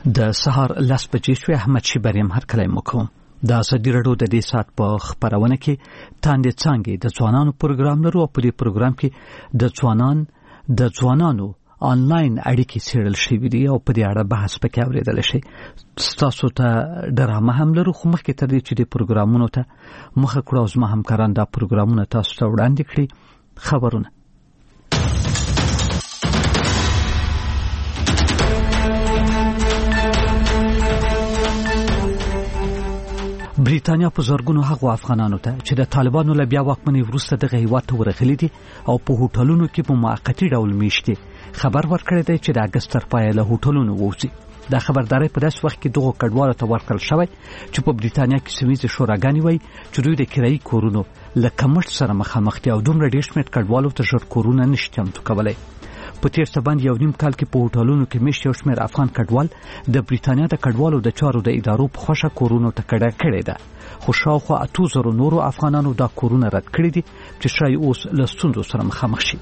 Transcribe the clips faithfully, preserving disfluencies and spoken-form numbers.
د سهار لس بجې شوې. احمد شیبریم هر کله مو کوم. د ازادي راډیو د دې ساعت په خبرونه کې تاندې څانګې د ځوانانو پروګرام لرو او په دې پروګرام کې د ځوانان د ځوانانو آنلاین اړیکې څېړل شوي دي او په دې اړه بحث پکې اورېدل شي. ستاسو ته ډرامه هم لرو، خو مخکې تر دې چې د پروګرامونو ته مخه کړو او زما همکاران دا پروګرامونه تاسو ته وړاندې کړي. خبرونه بریتانیا په زرګونو هغو افغانانو ته چې د طالبانو له بیا واکمنۍ وروسته دغه هیواد ته ورغلي دي او په هوټلونو کې په موقتي ډول میشتي خبر ورکړی دی چې د اګست تر پایه له هوټلونو ووځي. دا خبرداری په داسې وخت کې دغو کډوالو ته ورکړل شوی چې په بریتانیا کې سیمهیزې شوراګانې وایي چې دوی د کرایي کورونو له کمښت سره مخامخ دي او دومره ډېر شمېر کډوالو ته ژر کورونه نشي چمتو کولی. په تیر څه باندې یو نیم کال کې په هوټلونو کې میشت یو شمېر افغان کډوال د بریتانیا د کډوالو د چارو د ادارو په خوښه کورونو ته کډه کړې ده، خو شاوخوا اتو زرو نورو افغانانو دا کورونه رد کړي دي چې شاید اوس له ستونزو سره مخامخ شي.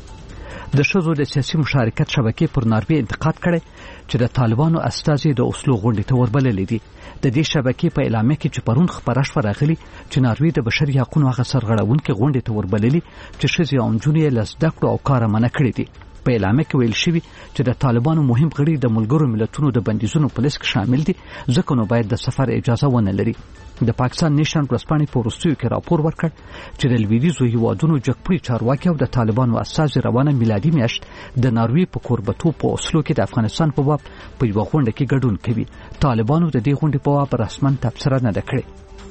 د ښځو د سیاسي مشارکت شبکې پر ناروې انتقاد کړی چې د طالبانو استازي د اوسلو غونډې ته وربللي دي. د دې شبکې په اعلامیه کې چې پرون خبره شوه راغلي چې ناروې د بشري حقوقو هغه سرغړونکې غونډې ته وربللي چې ښځې او نجونې یې له زده کړو او کاره منع کړي دي. په اعلامیه کې ویل شوي چې د طالبانو مهم غړي د ملګرو ملتونو د بندیزونو په لیست کې شامل دي، ځکه نو باید د سفر اجازه ونه لري. د پاکستان نیشن ورځپاڼې په وروستیو کې راپور ورکړ چې د لویدیځو هیوادونو جګپوړي چارواکي او د طالبانو استازي روانه میلادي میاشت د ناروې په کوربتو په اوسلو کې د افغانستان په باب په یوه غونډه کې ګډون کوي. طالبانو د دې غونډې په باب رسما تبصره نه ده کړې.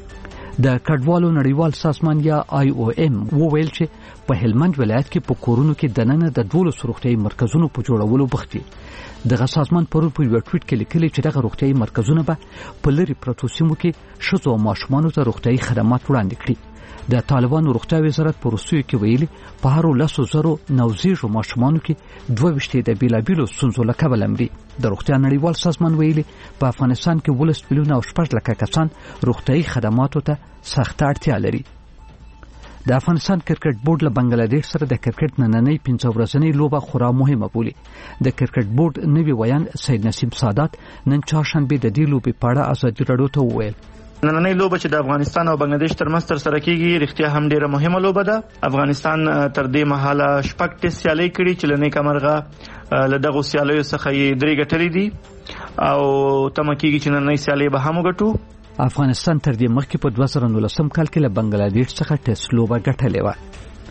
د کډوالو نړیوال سازمان یا آی او ام وویل چې په هلمند ولایت کې په کورونو کې دننه د دولس روغتیايي مرکزونو په جوړولو بوخت دي. دغه سازمان پرون په یو ټویټ کې لیکلي چې دغه روغتیايي مرکزونه به په لرې پرتو سیمو کې ښځو او ماشومانو ته روغتیايي خدمات وړاندې کړي. د طالبانو روغتیا وزارت په وروستیو کې ویلي په هرو لسو زرو نوزیږو ماشومانو کې دوه ویشت د بیلابیلو ستونزو له کبله مري. د روغتیا نړیوال سازمان ویلي په افغانستان کې ولس میلیونه او شپږ لکه کسان روغتیايي خدماتو ته سخته اړتیا لري. د افغانستان کرکټ بورډ له بنگلاديش سره د کرکټ نننۍ پنځه ورځنۍ لوبه خورا مهمه بولي. د کرکټ بورډ نوي ویان سید نسیم سادات نن چهارشنبه د دې لوبې په اړه ازادي راډیو ته وویل نننۍ لوبه چې د افغانستان او بنگلاديش ترمنځ تر سره کیږي رښتیا هم ډیره مهمه لوبه ده. افغانستان تر دې مهاله شپږ ټیسټ سیالۍ کړي چې لنې کمرغه له دغه سیالیو څخه یې درې ګټلې دي او تمه کیږي چې نننۍ سیالۍ به هم وګټو. افغانستان تر دې مخکې په دوه زره نولسم کال کې له بنگلاديش څخه ټیسټ لوبه ګټلې وه.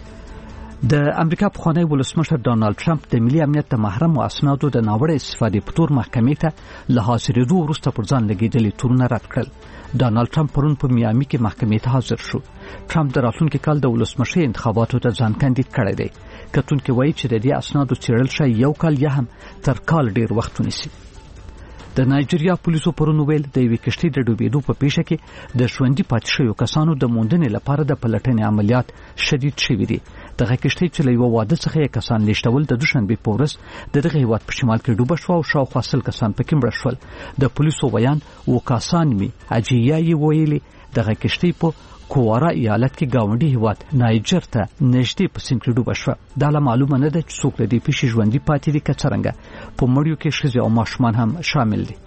د امریکا پخوانی ولسمشر ډانالډ ټرمپ د ملي امنیت د محرمو اسنادو د ناوړه استفادې په تور محکمې ته له حاضرېدو وروسته پر ځان لګېدلي تورونه رد کړل. ډانالډ ټرمپ پرون په میامي کې محکمې ته حاضر شو. ټرمپ د راتلونکي کال د ولسمشرۍ انتخاباتو ته ځان کاندید کړی دی. کتونکي وایي چې د دې اسنادو څېړل شاید یو کال یا هم تر کال ډېر وخت ونیسي. د نایجیریا پولیسو پرون ویل د یوې کښتۍ د ډوبېدو په پیښه کې د ژوندي پاتې شویو کسانو د موندنې لپاره د پلټنې عملیات شدید شوي دي. دغه کښتۍ چې له یوه واده څخه یې کسان لیږدول د دوشنبې په ورځ د دغه هېواد په شمال کې ډوبه شوه او شاوخوا سل کسان پکې مړه شول. د پولیسو ویان وکاسان می اجیا یې ویلي دغه کښتۍ په کوارا ایالت کې گاونډي هېواد نایجر ته نږدې په سیند کې ډوبه شوه. دا لا معلومه نه ده چې څوک د دې پیښې ژوندي پاتې دي که څرنګه. په مړیو کې ښځې او ماشومان هم شامل دي.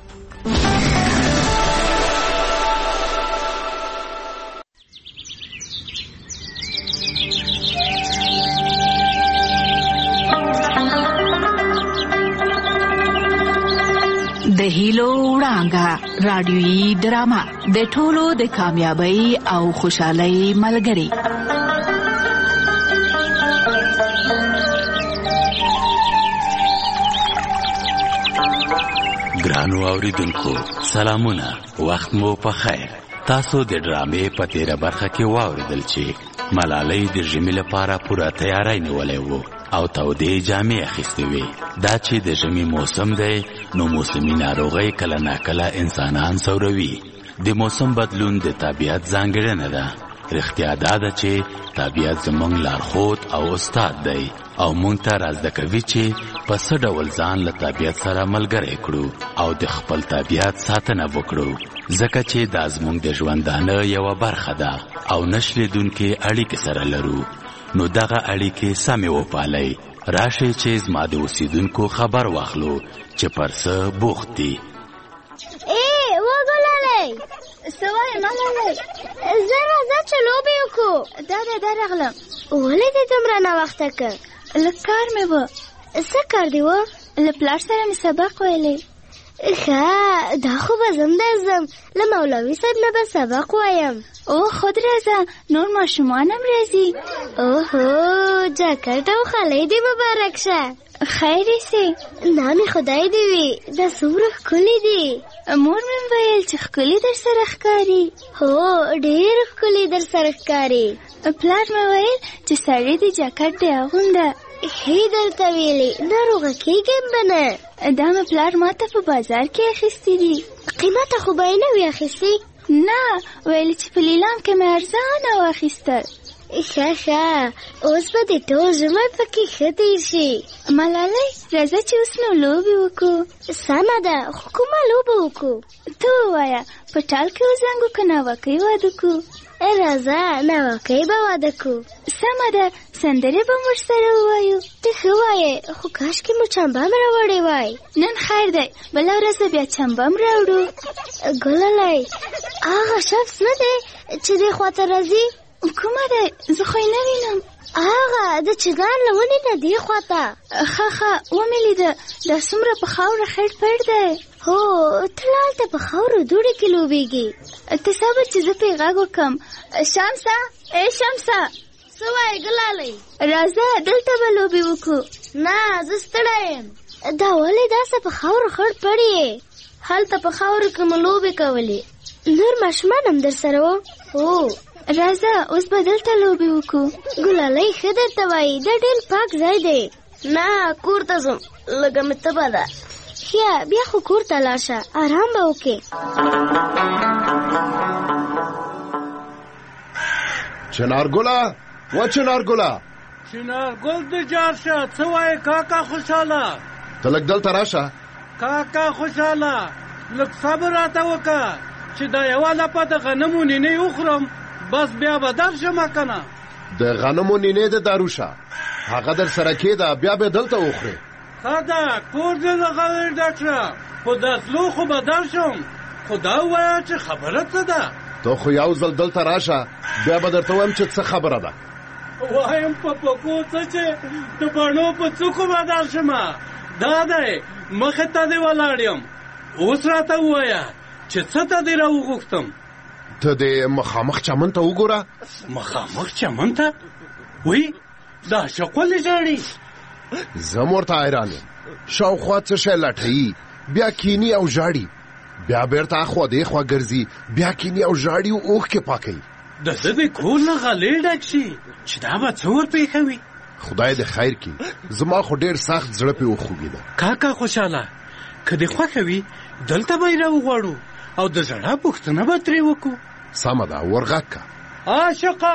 د هیلو وړانګه رادیويي ډرامه د ټولو د کامیابی او خوشحالۍ ملګری. ګرانو اوریدونکو سلامونه، وخت مو په خیر. تاسو د ډرامې په تیره برخه کې واوریدل چې ملالۍ د ژمي لپاره پوره تیاری نیولی و او تودې جامې اخیستې وې. دا چې د ژمي موسم دی نو موسمي ناروغۍ کله ناکله انسانان ځوروي. د موسم بدلون د طبیعت ځانګړنه ده. رښتیا دا ده چې طبیعت زموږ لارښود او استاد دی او مونږ ته را زده کوي چې په څه ډول ځان له طبیعت سره ملګری کړو او د خپل طبیعت ساتنه وکړو، ځکه چې دا زموږ د ژوندانه یوه برخه ده او نشلیدونکې اړیکې سره لرو. نو دغه اړیکې سمې وپالئ. راشئ چې زما د اوسیدونکو خبر واخلو چې پر څه بوخت دي. سوای ملالۍ زه راځه چې لوبې وکړو. دا دا دا راغلم. ولې دې دومره ناوخته کړ؟ لږ کار مې و. څه کار دی و؟ له پلار سره مې سبق ویلی. ښه دا خو به زم درځم، له مولوي صاحب نه به سبق وایم. او خود راځه، نور ماشومان هم راځي. اوهو جاکټ او خالۍ دې مبارک شه. خیر سي. نامې خدای دې وي، دا څومره ښکلي دي. مور مې ویل چې ښکلي در سره ښکاري. هو ډېر ښکلي در سره ښکاري. پلار مې ویل چې سړی دې جاکټ دې اغونده. ښې درته ویلې ناروغه کېږم به نه. دا مې پلار ما ته په بازار کې اخیستي دي. قیمته خو به یې نه وي اخیستي؟ نه، ویل چې په لیلام کې مې ارزانه واخیستل. ښه ښه اوس به دې ټول ژمی پکې ښه تېر شي. ملالۍ راځه چې اوس نو لوبې وکړو. سمه ده، خو کومه لوبه وکړو؟ ته ووایه، په ټال کې وزنګو که ناوکۍ واده کړو؟ راځه ناوکۍ به واده کړو. سمه ده، سندرې به موږ سره ووایو. ته ښه وایې، خو کاشکې مو چمبم راوړی وای. نن خیر دی، بله ورځ به بیا چمبم راوړو. ګلالۍ هغه شخص نه دی چې دې خواته راځي؟ کومه دی؟ زه خو یې نه وینم. هغه د چګان له ونې نه دې خواته. ښه ښه ومې لیده، دا څومره په خاوره خړ پړ دی. هو ته هلته په خاورو دوړې کې لوبېږي. ته صبر چې زه پرې غږ وکړم. شمسه، ای شمسه. څه وایې ګلالۍ؟ راځه دلته به لوبې وکړو. نه زه ستړی یم. دا ولې داسې په خاورو خړ پړ یې؟ هلته په خاورو کې مو لوبې کولې. نور ماشومان هم در سره وو؟ هو راځه اوس به دلته لوبې وکړو. ګلالۍ ښه درته وایي، دا ډېر پاک ځای دی. نه کور ته ځم، لږه مې تبه ده. ښه بیا خو کور ته لاړ شه، ارام به وکړې. چنارګله و چنارګله چنارګل د جار شه. څه وایې کاکا خوشحاله؟ ته لږ دلته راشه. کاکا خوشحاله لږ صبر راته وکړه چې دا یوه لپه د غنمو نینې وخورم، بس بیا به درشمه که نه. د غنمو نینې د داروشه هغه در سره کېده، بیا به دلته وخورې. ښه ده، کور دې لغوې ډاکټره، خو د تلو خو به درشم، خو دا ووایه چې خبره څه ده؟ ته خو یو ځل دلته راشه، بیا به درته وایم چې څه خبره ده. وایم په پکو څه چې د بڼو په څوکو به درشمه. دا دی مخې ته دې ولاړ یم، اوس راته ووایه چې څه ته دې راوغوښتم. ته دې مخامخ چمن ته وګوره. مخامخ چمن ته؟ وی دا عاشق ولې ژاړي؟ زه هم ورته حیران یم. شاوخوا څه شی لټوي، بیا کیني او ژاړي، بیا بیرته اخوا دېخوا ګرځي، بیا کیني او ژاړي او اوښکې پاکوي. د ده دې کور نه غلې ډک شي چې دا به څه ورپېښوي. خدای دې خیر کړي، زما خو ډېر سخت زړه پې وخوږېده. کاکا خوشحاله که دې خوښه وي دلته به یې راوغواړو او د زړه پوښتنه به ترې وکړو. سمه ده، ورغږ که. عاشقه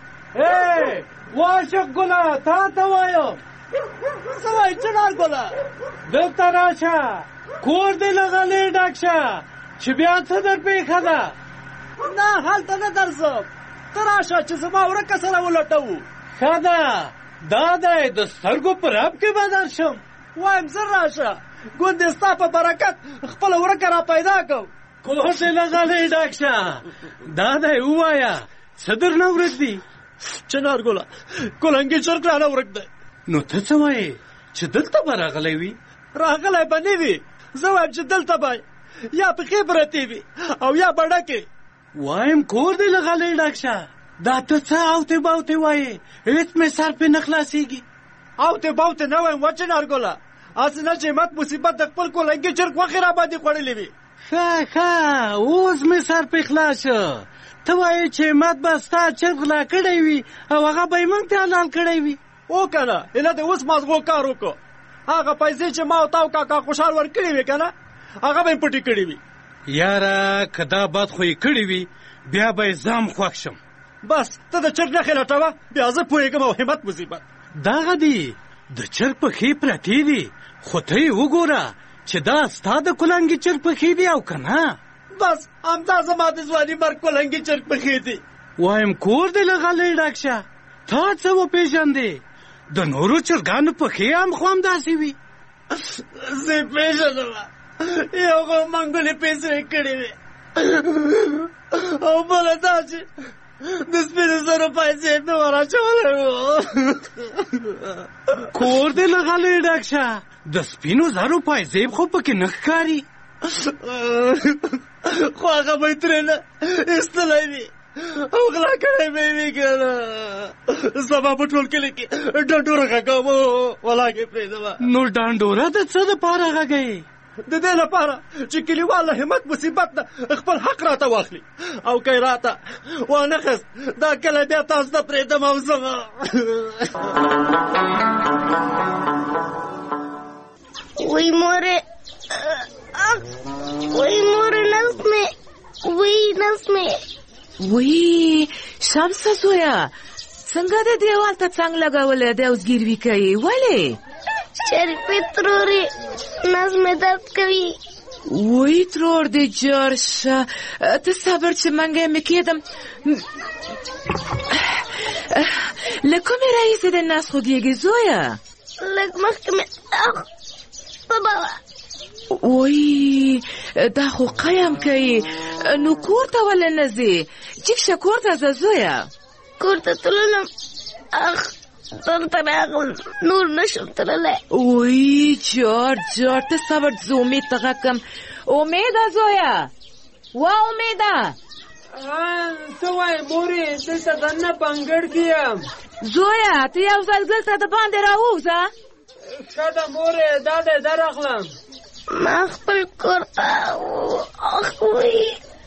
ای واشق ګله، تا ته وایم. څه وایي چنارګله؟ دلته راشه، کور دې له غلې ډک شه چې بیا څه در پېښه ده. نه هلته نه درځم، ته راشه چې زما ورکه سره ولټوو. ښه ده، دا دی د سترګو په رب کې به درشم. وایم زر راشه، ګوندې ستا په برکت خپله ورکه را پیدا کړم. کور دې له غلې ډک شه. دا دی ووایه څه درنه ورک دي؟ چنارګله کلنګي چرګ رانه ورک دی. نو ته څه وایې چې دلته به راغلی وي؟ راغلی به نه وي، زه وایم چې دلته به یا پښې پرتې وي او یا به ډکې. وایم کور دې له غلې ډک شه. دا ته څه اوتې باوتې وایې؟ هېڅ مې سر پې نه خلاصېږي. اوتې باوتې نه وایم و چنارګله، هسې نه چې مت مصیبت د خپل کلنګي چرګ غوښې را باندې خوړلې وي. ښه ښه اوس مې سر پې خلاص شه. ته وایې چې مت به ستا چرګ غلا کړی وي او هغه به یې موږ ته حلال کړی وي. او که نه ایله دې اوس مازغو کار وکړو. هغه پیسې چې ما او تا او کاکا خوشحال ورکړې وي که نه، هغه به یې پټې کړې وي. یاره که دا بد خو یې کړي وي بیا به یې ځم خوښ شم. بس ته د چرګ نښې لټوه، بیا زه پوهېږم او همت مصیبت. دغه دي د چرګ پښې پرتې دي، خو ته یې وګوره چې دا ستا د کلنګي چرګ پښې دي او که نه. بس همدا زما د ځواني مرګ کلنګي چرګ پښې دي. وایم کور دې له غلې ډک شه. تا څه وپېژندې؟ د نورو چرګانو پښې هم خو همداسې وي. زه یې پېژنم، یو خو منګلې پیسې کړې وې، او بله دا چې د سپینو زرو پیسې مې وراچولی وو. کور دې لغلی ډک شه، د سپینو زرو پیسې خو پکې نه ښکاري. خو هغه به یې ترېنه ایستلی وي او غلا کړی به یې وي که نه. سبا په ټول کلي کې ډنډوره غږوم ولاکې پرېږدمه. نو ډنډوره د څه دپاره غږوې؟ د دې لپاره چې کلیوال له همت مصیبت نه خپل حق راته واخلي او که یې راته وانه خست دا کلی بیا تاسو ته پرېږدم او زه وی مورې وی مورې نس مې وی نس مې وی شمسه زویه څنګه د دیوال ته څنګ لګولی دی اوس ګیروي کوي ولې؟ شریفې ترورې نس مې درد کوي. وی ترور دې جوړ شه، ته صبر چې منګی مې کېدم. له کومې راهیسې د نس خوږېږي زویه؟ لږ مخکې مې بابا وی دا خو قیم کوي. نو کور ته ولې نه ځې؟ جګ شه کور ته ځه زویه. کور ته تللم اخ دلته راغلم نور نشم تللی. وی جار جار ته صبر زه امید ته غږ کړم. امیده زویه وا امیده څه وایې مورې دلته دننه په انګړ کې یم. زویه ته یو ځل دلته د باندې راووځه. ښه ده مورې دا دی درغلم. ما خپل کور ته اخ وی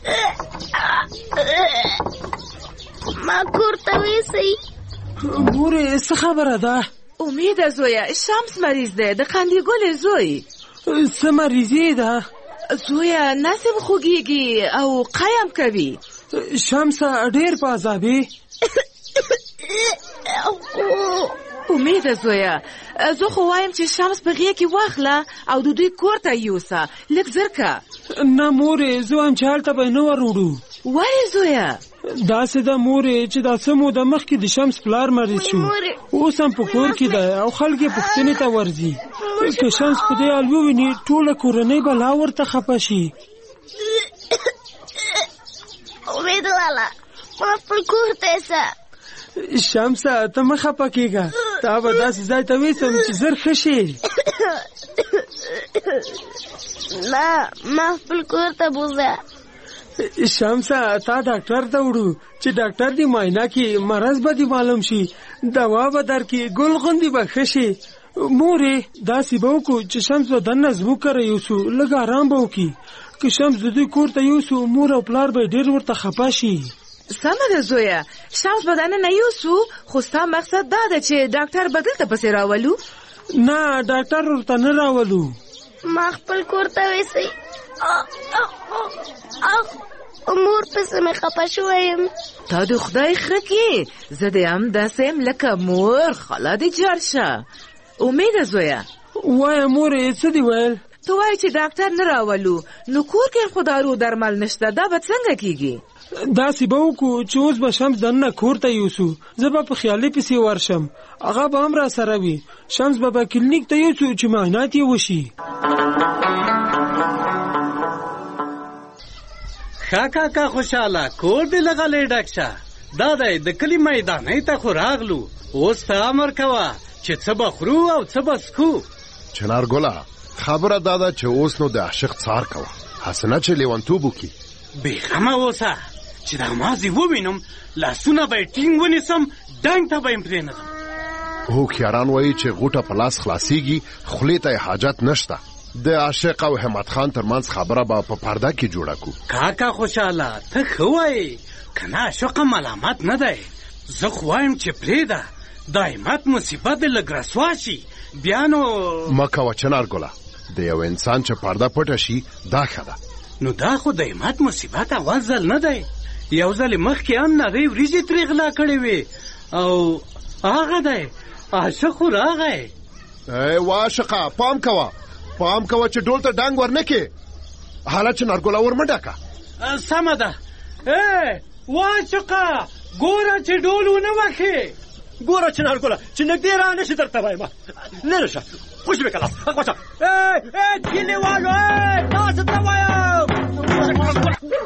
ما کور ته ویسئ. مورې څه خبره ده؟ امیده زویه شمس مریض دی د قندیګلې زوی. څه مریضي ده؟ زویه نسم خوږېږي او قیم کوي. شمسه ډېر په عذابې. امیده زویه زه خو وایم چې شمس په غېږ کې واخله او د دوی کور ته یوسه لږ زر که. نه مورې زه وایم چې هلته به یې نه ور وړو. ولې زویه؟ داسې ده مورې چې دا څه موده مخکې د شمس پلار مریض شو، اوس هم په کور کې دی او خلک یې پوښتنې ته ورځي. که شمس په دې حال وویني ټوله کورنۍ به لا ورته خفه شي. امید والا ما خپل کور ته یوسه. شمسه ته مه خفه کېږه، تا به داسې ځای ته ویسم چې زر ښه شي. نه ما خپل کور ته بوځه. شمسه تا ډاکټر ته وړو چې ډاکټر دې معاینه کړي، مرض به دې معلوم شي، دوا به درکړي، ګل غوندې به ښه شي. مورې داسې به وکړو چې شمس به دننه زموږ کره یوسو، لږ ارام به وکړي. که شمس د دوی کور ته یوسو مور او پلار به ډېر ورته خفه شي. سمه ده زویه شمس به دننه یوسو، خو ستا مقصد دا ده چې ډاکټر به دلته پسې راولو؟ نه ډاکټر ورته نه راولو. ما خپل کور ته ویسئ. مور پسې مې خفه شوی یم. تا د خدای ښه کړي، زه دې هم داسې یم لکه مور. خاله دې جار شه. امیده زویه وایه مورې څه دې ویل؟ ته وایې چې ډاکټر نه راولو، نو کور کې خو دارو درمل نشته، دا به څنګه کېږي؟ داسې به وکړو چې اوس به شمس دننه کور ته یوسو، زه به په خیالي پسې ورشم، هغه به هم را سره وي. شمس به به کلینیک ته یوسو چې معاینات یې وشي. ښه کاکا خوشحاله کور دې لغلی ډک شه. دا دی د کلي میدانۍ ته خو راغلو، اوس ته امر کوه چې څه به خورو او څه به څښو. چنارګله خبره دا ده چې اوس نو د عاشق څار کوه، حسنه چې لیونتوب وکړي. بېغمه اوسه چې دا مازې ووینم لاسونه به یې ټینګ ونیسم، ډنګ ته به یې پرېنږدم. هوښیاران وایي چې غوټه په لاس خلاصېږي، خولې ته یې حاجت نشته. د عاشق او همت خان ترمنځ خبره به په پرده کې جوړه کړو. کاکا خوشحاله ته ښه وایې، که نه عاشقه ملامت نه دی. زه خو وایم چې پرېږده، دا همت مصیبت دې لږ رسوا شي بیا نو. مه کوه چنارګله، د یو انسان چې پرده پټه شي دا ښه ده. نو دا خو د همت مصیبت اول ځل نه دی، یو ځل مخکې هم نرۍ وریجې ترې غلا کړې وې او هغه دی عاشق خو راغی. ای واشقه پام کوه پام کوه چې ډول ته ډنګ ورنکې، حالت چنارګله ور مه ډکه. سمه ده. ای واشقه ګوره چې ډول ونه وکې. ګوره چنارګله چې نږدې را نه شي درته وایم. لرې شه خوش به کلاس خوشه. ای ای کلیوالو ای تاسو ته وایم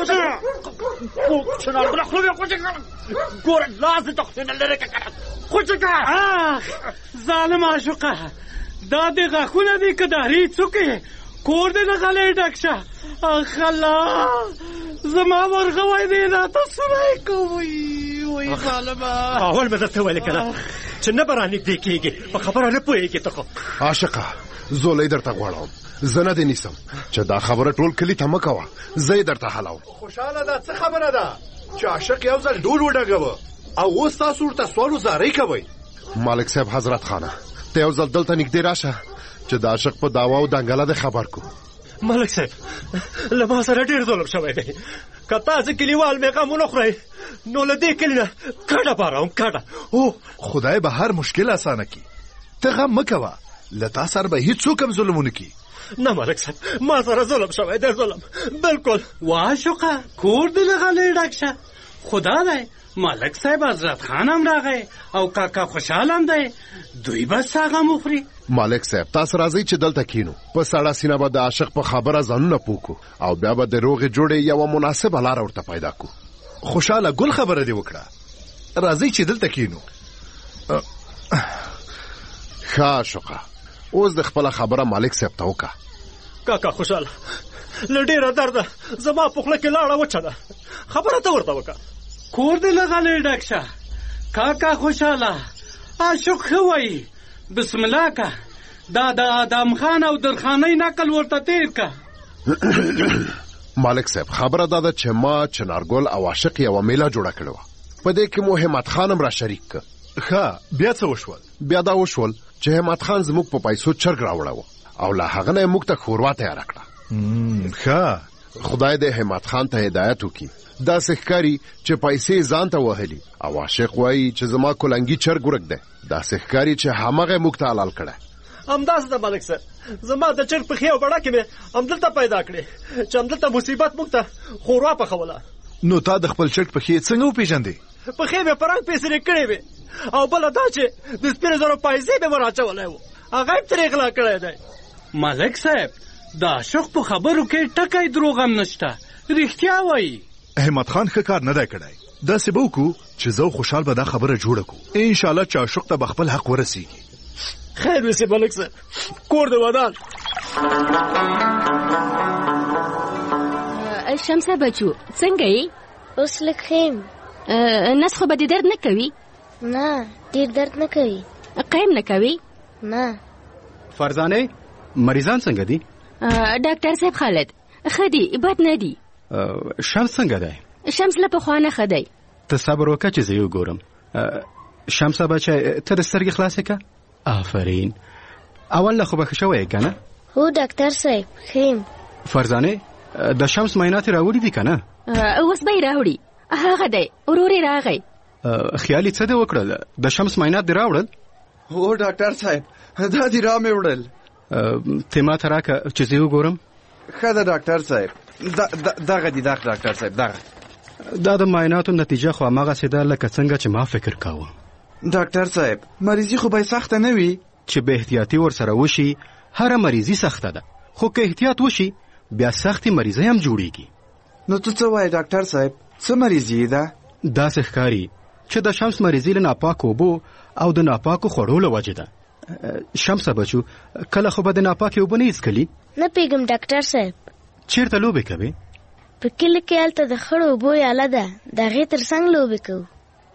خوځه کو څنګه غلا خو به خوځه ګور لاس ته څنګه لره کړه خوځه اخ ظالم عاشقه دا د غاخونه دي کداري څوکې کور دې نه غلې ډکشه اخ الله زما ورغوي دې نه تاسو راي کوي وای ظالمه اول به درته ویل کړه چې نه برانې دې کېږي په خبره نه پوهېږي ته خو عاشقه زولې درته غواړم زه نه دې نیسم چې دا خبره ټول کلي ته مه کوه زه یې درته حلاوم. خوشحاله ده څه خبره ده چې عاشق یو ځل ډول وډږوه او اوس تاسو ورته سوال وزارۍ کوئ. مالک صاحب حضرت خانه ته یو ځل دلته نږدې راشه چې د عاشق په دعوا او دنګله د خبر کو. ملک صاحب له ما سره ډېر ظلم شوی دی که تاسې کلیوال مې غم ونه خورئ نو له دې کلي نه کډه بارم کډه. او خدای به هر مشکل اسانه کړي ته غم مه کوه له تا سره به هېڅوک هم ظلم ونه کړي. نه ملک صاحب ما سره ظلم شوی دی ظلم بلکل. واشوقه کور دې نه غلې ډک شه خدا دی ملک صاحب حضرت خان هم راغی او کاکا خوشحال هم دی دوی بس هغه مخوري. مالک صاحب تاسو راځئ چې دلته کینو په سړه سینه به د عاشق په خبره ځانونه پوکو او بیا به د روغې جوړې یوه مناسبه لاره ورته پیدا کو. خوشحاله ګل خبره دې وکړه راځئ چې دلته کینو. ښه عاشقه اوس د خپله خبره مالک صاحب ته وکړه. کاکا خوشحاله له ډېره درده زما په خوله کې لاړه وچه ده خبره ته ورته وکړه. کور دې له غلې ډک شه کاکا خوشحاله عاشق ښه وایي بسم الله کا دا د آدم خان او درخانۍ نقل ورته تیر کا. مالک صاحب خبره دا ده چې ما چنارګل او عاشق یوه میله جوړه کړې وه په دې کې مو همت خان هم را شریک که. ښه بیا څه وشول؟ بیا دا وشول چې همت خان زموږ په پیسو چرګ راوړی او له هغه نه یې موږ ته ښوروا تیاره کړه. ښه خدای دې همت خان ته هدایت وکړي داسې ښکاري چې پیسې ځان ته وهلي او عاشق وایي چې زما کلنګي چرګ ورک دی داسې ښکاري چې همغه موږ ته حلال کړی. همداسې ده ملک صاحب زما د چرګ پښې او بړکې مې همدلته پیدا کړې چې همدلته مصیبت موږ ته ښوروا پخوله. نو تا د خپل چرګ پښې څنګه وپېژندې؟ پښې مې په رنګ پېسرې کړې وې او بله دا چې د سپینو زرو پیسې مې ور اچولی و هغه یې ترې غلا کړی دی. ملک صاحب د عاشق په خبرو کې ټکی دروغ هم نشته رښتیا وایي. همت خان ښه کار نه دی کړی داسې به وکړو چې زه خوشحال به دا خبره جوړه کړو انشاءالله چې عاشق ته به خپل حق ورسیږي. خیر وسې ملک صاحب کور د ودان. شمسه بچو څنګه یې؟ اوس لږ ښه یم. نس خو به دې درد نه کوي؟ نه ډېر درد نه کوي. قیم نه کوي؟ نه. فرزانه مریضان څنګه دي؟ ډاکټر صاحب خالد ښه دي بد نه دي. شمس څنګه دی؟ شمس له پخوا نه ښه دی. ته صبر وکړه چې زه یې وګورم. شمسه بچی ته د سترګې خلاصې که؟ آفرین اول نه خو به ښه شوی یې که نه؟ هو ډاکټر صاحب ښه یم. فرزانې د شمس معاینات یې راوړي دي که نه؟ اوس به یې راوړي هغه دی ورور یې راغی. خیال یې څه دې وکړل د شمس معاینات دې راوړل؟ هو ډاکټر صاحب دا دې را مې وړل. ته ما ته راکړه چې زه یې وګورم. ښه ده ډاکټر صاحب دغه دي دغه ډاکټر صاحب دغه. دا د معایناتو نتیجه خو هماغسې ده لکه څنګه چې ما فکر کاوه. ډاکټر صاحب مریضي خو به سخته نه وي؟ چې به احتیاطي ورسره وشي هره مریضي سخته ده خو که احتیاط وشي بیا سختې مریضۍ هم جوړیږي. نو ته څه وایې ډاکټر صاحب څه مریضي ده؟ داسې ښکاري چې د شمس مریضي له ناپاکو اوبو او د ناپاکو خوړو له وجې ده. شمسه بچو کله خو به د ناپاکې اوبه نه څښلي؟ نه پوهېږم ډاکټر صاحب. چېرته لوبې کوې؟ په کلي کې هلته د خړو اوبو یاله ده د هغې تر څنګ لوبې کوو.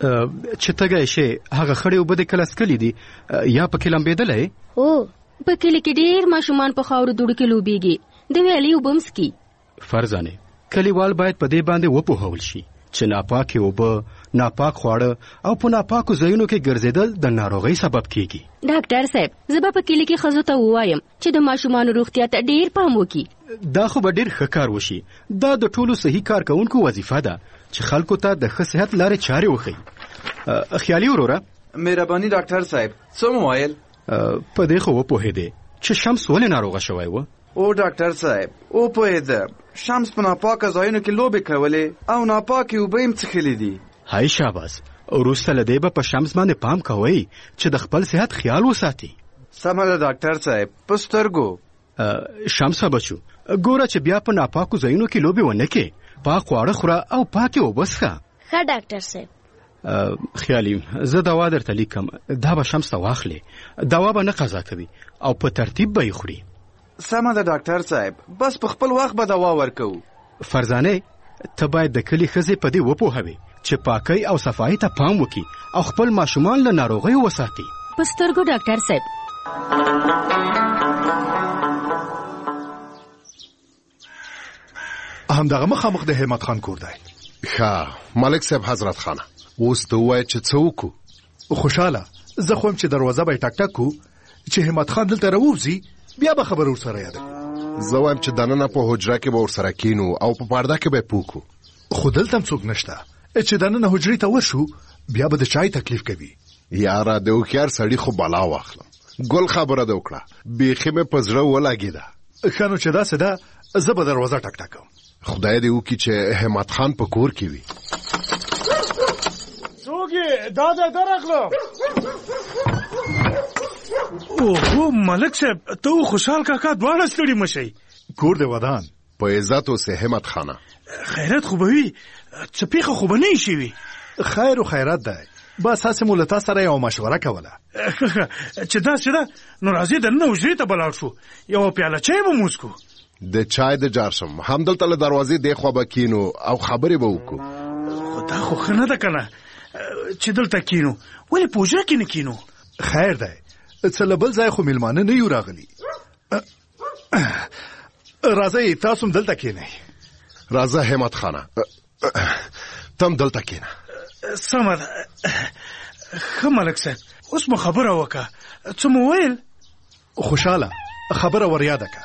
چې تږی شې هغه خړې اوبه دې کله څښلي دي یا پکې لمبېدلی؟ هو په کلي کې ډېر ماشومان په خاورو دوړو کې لوبېږي د ویالې اوبه هم څښي. فرزانې کلیوال باید په دې باندې وپوهول شي چې ناپاکې اوبه ناپاک خواړه او په ناپاکو ځایونو کې ګرځېدل د ناروغۍ سبب کیږي. ډاکټر صاحب زه به په کلي کې ښځو ته ووایم چې د ماشومانو روغتیا ته ډېر پام وکړي. دا خو به ډېر ښه کار وشي. دا د ټولو صحي کارکوونکو وظیفه ده چې خلکو ته د ښه صحت لارې چارې وښیي. خیالي وروره مهرباني ډاکټر صاحب څه مو ویل؟ په دې خو وپوهېدې چې شمس ولې ناروغه شوی و؟ او ډاکټر صاحب وپوهېدم شمس په ناپاکه ځایونو کې لوبې کولې او ناپاکې اوبه یې څښلې دي. هاي شاباس وروسته له دې به په شمس باندې پام کوئ چې د خپل صحت خیال وساتي. سمه ده ډاکټر صاحب په سترګو. شمسه بچو ګوره چې بیا په ناپاکو ځایونو کې لوبې ونه کې پاک خواړه خوره او پاکې اوبه څښه. ښه ډاکټر صاحب. خیالي زه دوا درته لیکم، دا به شمس ته واخلې. دوا به نه قضا کوي او په ترتیب به یې خوري. سمه ده ډاکټر صاحب، بس په خپل وخت به دوا ورکوو. فرزانه ته باید د کلي ښځې په دې وپوهوې چې پاکۍ او صفایي ته پام وکړي او خپل ماشومان له ناروغیو وساتي. په سترګو ډاکټر صاحب. همدغه مخامخ د همت خان کور دی. ښه ملک صاحب حضرت خانه، اوس ته ووایه چې څه وکړو. خوشحاله زه خو یم چې دروازه به یې ټک ټک کړو چې همت خان دلته راووځي، بیا به خبره ورسره یاده کړو. زه وایم چې دننه په حجره کې به ورسره کینو او په پرده کې به یې پوه کړو. خو دلته هم څوک نشته چې دننه حجرې ته ورشو، بیا به د چای تکلیف کوي. یاره د هوښیار سړي خو بلا واخلم. ګل خبره دې وکړه، بیخي مې په زړه ولګېده. ښه نو چې داسې ده زه به دروازه ټک ټک کوم. خدای دې وکړي چې همت خان په کور کې وي. څوک یې؟ دا ده درغلم. اوهو ملک صاحب، ته او خوشحال کاکا دواړه ستړي مه شئ. کور دې ودان. په عزت اوسې همت خانه. خیرات خو به وي، څه پیښه خو به نه یې شوي. خیر و خیرات دی، بس هسې مو له تا سره یوه مشوره کوله. چې داسې ده نو راځې دننه حجرې ته به لاړ شو، یوه پیاله چای به مو وڅښو. د چای د جار شم، همدلته له دروازې دې خوا به کینو او خبرې به وکړو. خو دا خو ښه نه ده که نه چې دلته کینو، ولې په حجره کې نه کینو؟ خیر دی، څه له بل ځای خو میلمانه نه یو راغلي. راځئ تاسو هم دلته کینئ. راځه همت خانه، ته هم دلته کینه. سمه ده. ښه ملک صاحب، اوس مو خبره وکړه، څه مو ویل؟ خوشحاله خبره ور یاده که.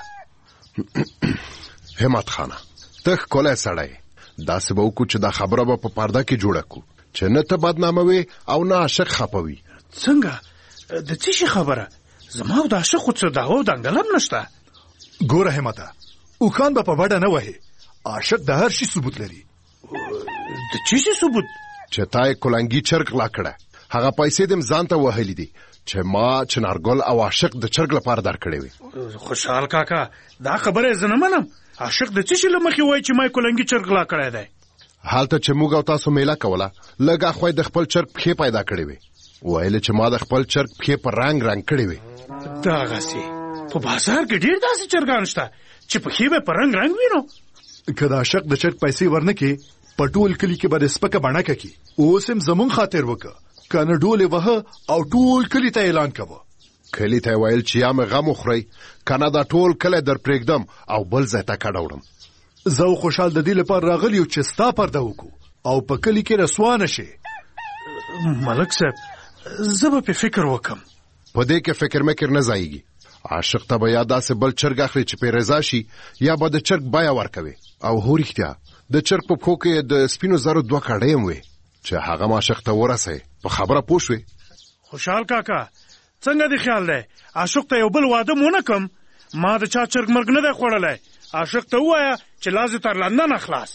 همت خانه ته ښکلی سړی، داسې به وکړو چې دا خبره به په پرده کې جوړه کړو چې نه ته بدناموې او نه عاشق خپوي. څنګه؟ د څه شي خبره؟ زما او د عاشق خو څه دعوا او دنګل هم نشته. ګوره همته، اوښان به په بډه نه وهې، عاشق د هر شي ثبوت لري. د څه شي ثبوت؟ چې تا یې کلنګي چرګ غلا کړه، هغه پیسې دې م ځان ته وهلي دي چې ما چنارګل او عاشق د چرګ لپاره درکړې وي. خوشحال کاکا، دا خبره زه نه منم. عاشق د څه شي له مخې وایي چې ما یې کلنګي چرګ غلا کړی دی؟ هلته چې موږ او تاسو میله کوله، لږ اخوا د خپل چرګ پښې پیدا کړې وې، ویل چې ما د خپل چرګ پښې په رنګ رنګ کړې وې. دغسې په بازار کې ډېر داسې چرګان شته چې پښې به په رنګ رنګ وي. نو که د عاشق د چرګ پیسې ورنه کې، په ټول کلي کې به د سپکه بڼکه کې. اوس هم زمونږ خاطر وکړه، که نه ډولې وهه او ټول کلي ته اعلان کوه. کلي ته ویل چې یا مې غم وخورئ، که نه دا ټول کلی در پرېږدم او بل ځای ته کډه وړم. زه او خوشحال د دې لپاره راغلي یو چې ستا پرده وکړو او په کلي کې رسوا نه شي. ملک صاحب، زه به پې فکر وکم. په دې کې فکر مکر نه ځایږي. عاشق ته به یا داسې بل چرګ اخلي چې پې رضا شي، یا به د چرګ بیه ورکوي. او هو رښتیا د چرګ په پښو کې د سپینو زرو دوه کاڼۍ هم وې چې هغه ما عاشق ته ورسوي. په خبره پوه شوې؟ خوشحال کاکا، څنګه دې خیال دی عاشق ته یو بل واده مونه کم؟ ما د چا چرګ مرګ نه دی خوړلی. عاشق ته ووایه چې لاس دې تر لندنه خلاص.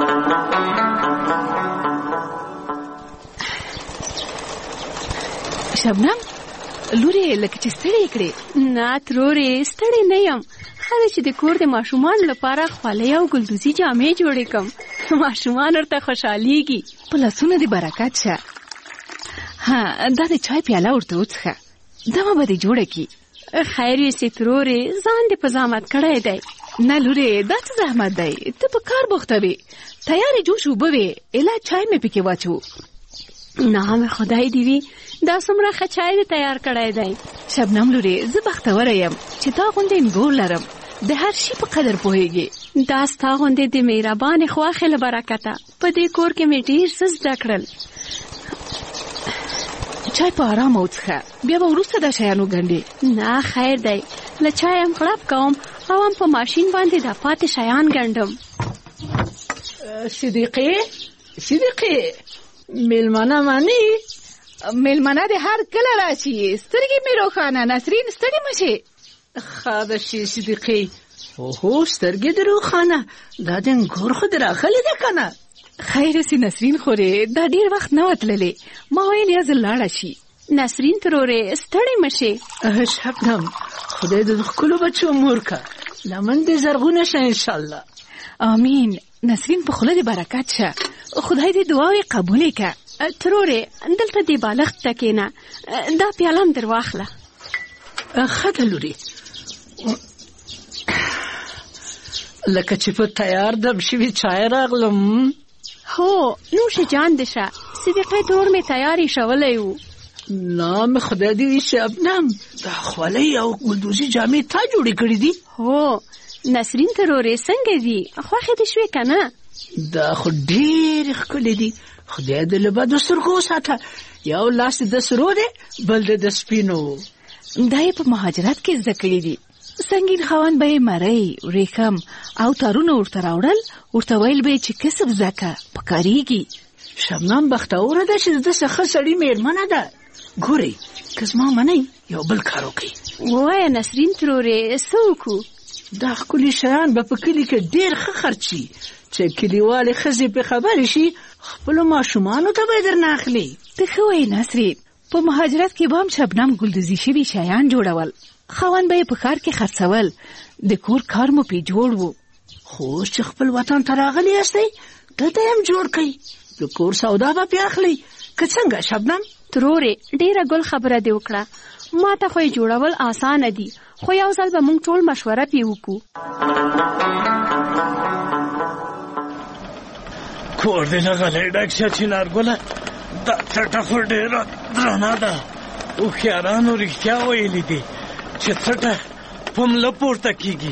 شبنم لورې، لکه چې ستړی کړې. نه ترورې، ستړی نه یم. ښه ده چې د کور د ماشومانو لپاره خولۍ او ګلدوزي جامې جوړې کړم. ماشومان ورته خوشحالیږي. په لاسونه دې برکت شه. ها، دا د چای پیاله ورته وڅښه، دمه به دې جوړه کړي. خیر یې سي ترورې، ځان دې په زحمت کړی دی. نه لورې، دا څه زحمت دی؟ ته په کار بوخته وې، تیارې جوش اوبه وې، اله چای مې پکې واچو. نام خدای دې وي، دا څومره ښه چای دې تیار کړی دی. شبنم لورې، زه بختوره یم چې تا غوندې انګور لرم، د هر شي په قدر پوهېږي. دا ستا غوندې د مهربانې خواښې له برکته په دې کور کې مې ډېر څه زده کړل. چای په آرامه وڅښه، بیا به وروسته دا شیان وګنډې. نه خیر دی، له چای هم غړپ کوم او هم په ماشین باندې دا پاتې شیان ګنډم. صدیقې صدیقې میلمانه مانی؟ میلمانه د هر کله راشي، سترګې مې روښانه. نسرین ستړې مه شې. ښه ده شي صدیقې. اوهو سترګې دې روښانه، دا د انګور خو دې راغلې ده که نه؟ خیر سي نسرین خورې، دا ډېر وخت نه وتللې، ما ویل یا زه لاړه شي. نسرین ترورې ستړې مه شې. شبنم خدای دې د ښکلو بچو مور که، لمن دې زرغونه شه انشاءالله. آمین. نسرین په خوله دې برکت شه. خدای دې دعاوې قبولې که. ترورې دلته دې بالښت ته کېنه. دا پیاله هم در واخله. ښه ده لورې، لکه چې په تیار دم شوي چای راغلم. هو نوش جان دې شه. صدیقې ترور مې تیار ایښولی و. نام خدای دې شبنم، دا خولۍ او ګلدوزي جامې تا جوړې کړې دي؟ هو نسرین ترورې څنګه دي؟ خوښې دې شوې که نه؟ دا خو ډېرې ښکلې دي. خدای دې له بدو سترګو وساته. یو لاس د سرو دی، بل د سپینو. دا یې په مهاجرت کې زده کړي دي. سنګین خاوند به یې مرۍ، ورېښم او تارونه ورته راوړل، ورته ویل به یې چې کسب زده که، پکارېږي. شبنم بختوره ده چې د څه ښه سړي مېرمنه ده. ګورئ که زما منئ یو بل کار وکړئ. ووایه نسرین ترورې څه وکړو؟ دا ښکلي شیان به په کلي کې ډېر ښه خرڅ شي چې کلیوالې ښځې پرې خبرې شي، خپلو ماشومانو ته به یې درنه اخلي. ته ښه وایې نسرین. په مهاجرت کې به هم شبنم ګلدوزي شوي شیان جوړول، خاوند به یې په ښار کې خرڅول، د کور کار مو پې جوړ و. خو اوس چې خپل وطن ته راغلی یاستئ، دلته یې هم جوړ کړئ، د کور سودا به پې اخلئ. که څنګه شبنم؟ ترورې ډېره ګل خبره دې وکړه. ما ته خو یې جوړول اسانه دي، خو یو ځل به موږ ټول مشوره پې وکړو. کور دې نه غلی ډک شه چنارګله، دا څټه خو ډېره درنه ده. هوښیارانو رښتیا ویلي دي چې څټه په مله پورته کېږي.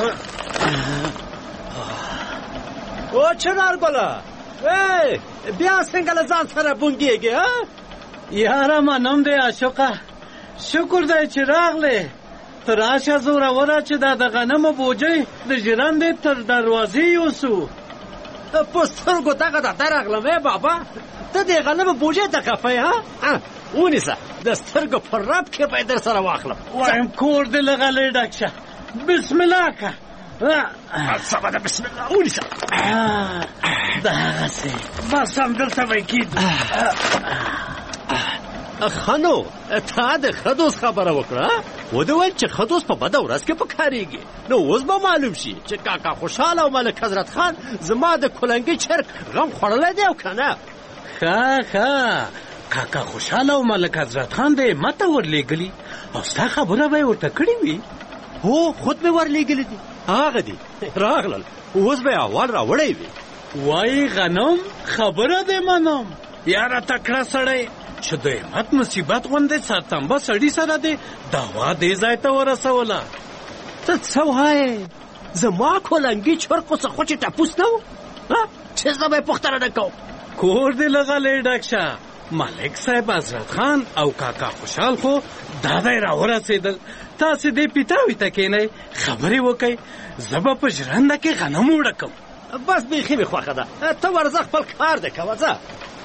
او چنارګله بیا څنګه له ځان سره بونګېږې؟ یاره منم دی عاشقه، شکر دی چې راغلې. ته راشه زوروره چې دا د غنمو بوجۍ د ژرندې تر دروازې یوسو. په سترګو دغه درته راغلم ای بابا، ته د غنمو بوجۍ ته خفه یې؟ ها ونیسه، د سترګو په رب کې به یې در سره واخلم. وایم کور دې له غلۍ ډک شه. بسم الله که. سمه ده، بسم الله ونیسه. دغسې بس همدلته به یې کېږدو. ښه نو تا د ښه خبره وکړه، ودې ویل چې ښه دوست په بده ورځ کې پکارېږي. نو اوس به معلوم شي چې کاکا خوشحال او ملک حضرت خان زما د کلنګي چرګ غم خوړلی دی او که نه. ښه ښه کاکا خوشحال او ملک حضرت خان دې ماته ورلېږلي او ستا خبره به یې ورته کړې وي. هو خود مې ورلېږلي دي، هغه دي راغلل، اوس به یې اول راوړی وي. وایي غنم خبره دې منم. یاره تکړه سړی چې د همت مصیبت غوندې سرتنبه سړي سره دې دعوا دې ځای ته ورسوله. ته څه وایې؟ زما کلنګي چرګ خو څه خو چې ټپوس نه و چې زه به یې پوښتنه نه کوم. کور دې له غلۍ ډک شه. ملک صاحب حضرت خان او کاکا خوشحال خو دا دی راورسېدل. تاسې دې پیتاوي ته کښېنئ، خبرې وکئ، زه به په ژرنده کې غنم وړه کوم. بس بیخي مې خوښه ده، ته ورځه خپل کار دې کوه. ځه.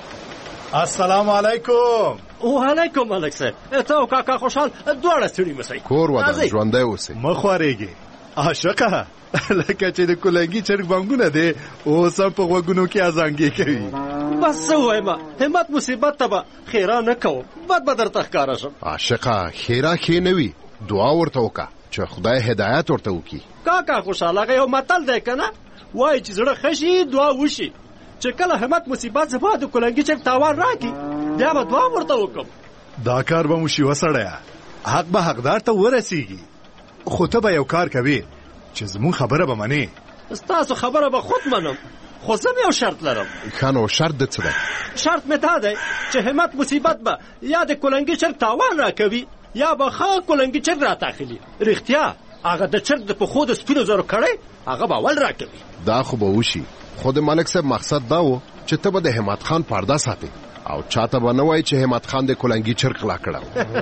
السلام علیکم. وعلیکم ملک صاحب، ته او کاکا خوشحال دواړه ستړي مسئ. کور ودان ژوندی اوسئ. مه خوارېږې عاشقه، لکه چې د کلنګي چرګ بانګونه دی اوس هم په غوږونو کې ازانګې کوي. بس څه ووایم، همت مصیبت ته به خیرا نه کوم، بد به درته ښکاره شم. عاشقه خیرا ښې نه وي، دعا ورته وکړه چې خدای هدایت ورته وکړي. کاکا خوشحال هغه یو متل دی که نه، وایي چې زړه ښه شي دعا وشي. چې کله همت مصیبت زما د کلنګي چرګ تاوان راکړي بیا به دعا ورته وکړم. دا کار به مو شي وسړیه، حق به حقدار ته ورسیږي. خو ته به یو کار کوې چې زموږ خبره به منې. ستاسو خبره به خود منم، خو زه یو شرط لرم. ښه نو شرط دې څه دی؟ شرط مې دا دی چې همت مصیبت به یا د کلنګي چرګ تاوان راکوي یا به ښه کلنګي چرګ راتاخلي. رښتیا هغه د چرګ د پښو د سپینو زرو کړی هغه به اول راکوي. دا خو به وشي، خو د ملک صاحب مقصد دا و چې ته به د همت خان پرده ساتې او چاته به نه وایي چې همت خان د کلنګي چرګ غلا کړی.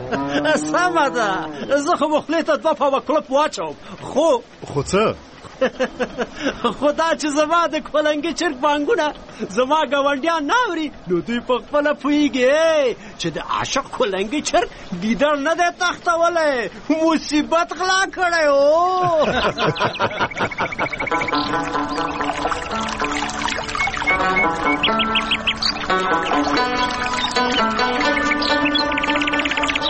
سمه ده، زه خو به خولې ته دوه پاوه کلپ واچوم. خو خو څه؟ خو دا چې زما د کلنګي چرګ بانګونه زما ګاونډیان نه اوري، نو دوی په خپله پوهېږي چې د عاشق کلنګي چرګ ګیدړ نه دی تښتولی، مصیبت غلا کړی و.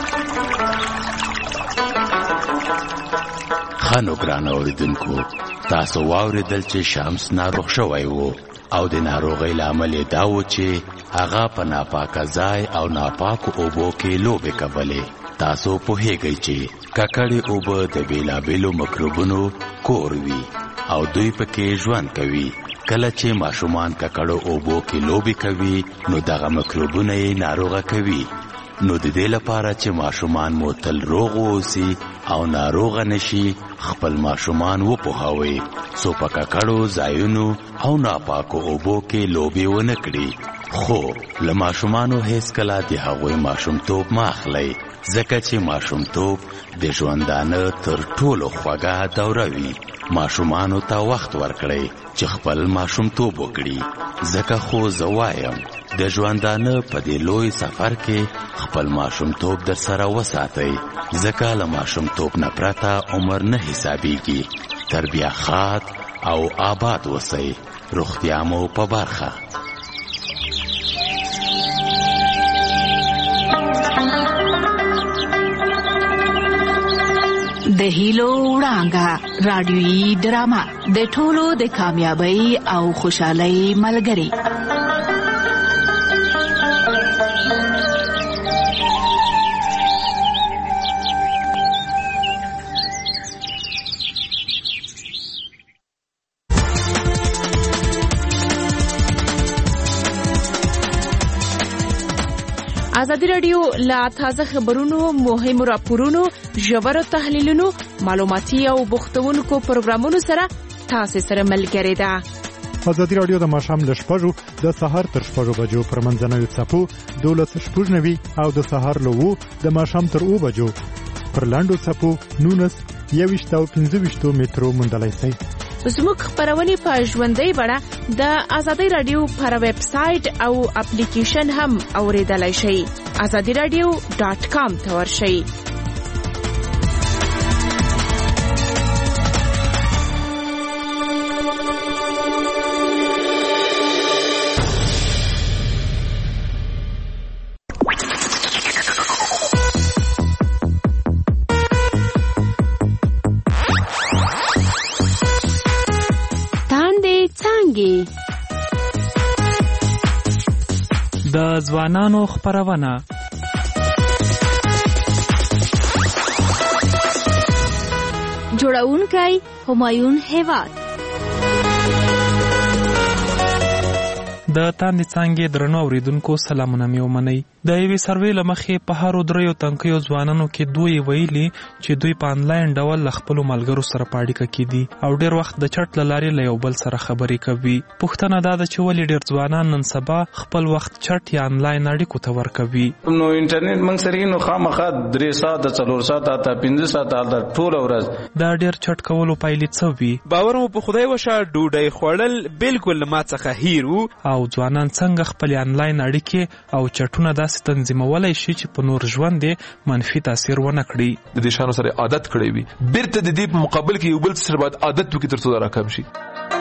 خانو ګران اوریدونکو، تاسو واوریدل چې شمس ناروغ شوی وو او د ناروغۍ لامل دا و چې هغه په ناپاکه ځای او ناپاکو اوبو کې لوبې کولې. تاسو پوهیږئ چې ککړې اوبه د بیلابیلو مکروبونو کور وي او دوی پکې ژوند کوي. کله چې ماشومان ککړو اوبو کې لوبې کوي نو دغه مکروبونه یې ناروغه کوي. نو د دې لپاره چې ماشومان مو تل روغ اوسي او ناروغه نشي خپل ماشومان وپوهوي څو په ککړو ځایونو او ناپاکو اوبو کې لوبې ونه کړي. خو له ماشومانو هیڅ کله د هغوی ماشومتوب مه اخلئ ځکه چې ماشومتوب د ژوندانه تر ټولو خوږه دوره وي. ماشومانو ته وخت ورکړئ چې خپل ماشومتوب وکړي ځکه خو زه وایم د ژوندانه په دې لوی سفر کې خپل ماشومتوب در سره وساتئ ځکه له ماشومتوب نه پرته عمر نه حسابیږي. تربیه خاد او آباد اوسئ. روغتیا مو په برخه. د هیلو وړانګه رادیویي ډرامه د ټولو د کامیابی او خوشحالۍ ملګری. ازادي راډیو لا تازه خبرونو مهمو راپورونو ژورو تحلیلونو معلوماتي او بوختونکو پروګرامونو سره تاسو سره ملګری ده. ازادي راډیو د ماښام له شپږو د سهار تر شپږو بجو پر منځنوي څپو دولس شپږ نوي او د سهار له وو د ماښام تر اوو بجو پر لاندو څپو نونس یویشت او پنځه ویشتو مترو موندلای شئ. زموږ خبرونه په ژوندۍ بڼه د ازادي راډیو پر ویب سټ او اپلیکیشن هم اوریدلای شئ. ازادي راډیو ډاټ کام ته ورشئ. د ځوانانو خبرونه جوړونکی همایون هیواد. د تاندې څانګې درنو اوریدونکو سلامونه مې ومنئ. د یوې سروې له مخې په هرو دریو تنکیو ځوانانو کې دوی ویلي چې دوی په انلاین ډول له خپلو ملګرو سره په اړیکه کې دي او ډېر وخت د چټ له لارې له یو بل سره خبرې کوي. پوښتنه دا ده چې ولې ډېر ځوانان نن سبا خپل وخت چټ یا انلاین اړیکو ته ورکوي. نو انټرنیټ موږ سره نو خامخا درې ساعته څلور ساعته تا پنځه ساعته د ټول ورځ دا ډېر چټ کولو پایلې څه وي؟ باور مو په خدای وشه ډوډۍ خوړل بالکل ما څخه هیر وو او ځوانان څنګه خپل انلاین اړیکې او چټونه داسې تنظیمولای شي چې په نور ژوند یې منفي تاثیر ونه کړي. د دې شانو سره عادت کړی وي بیرته د دې په مقابل کې یو بل سره باید عادت وکړي تر څو دا راکم شي.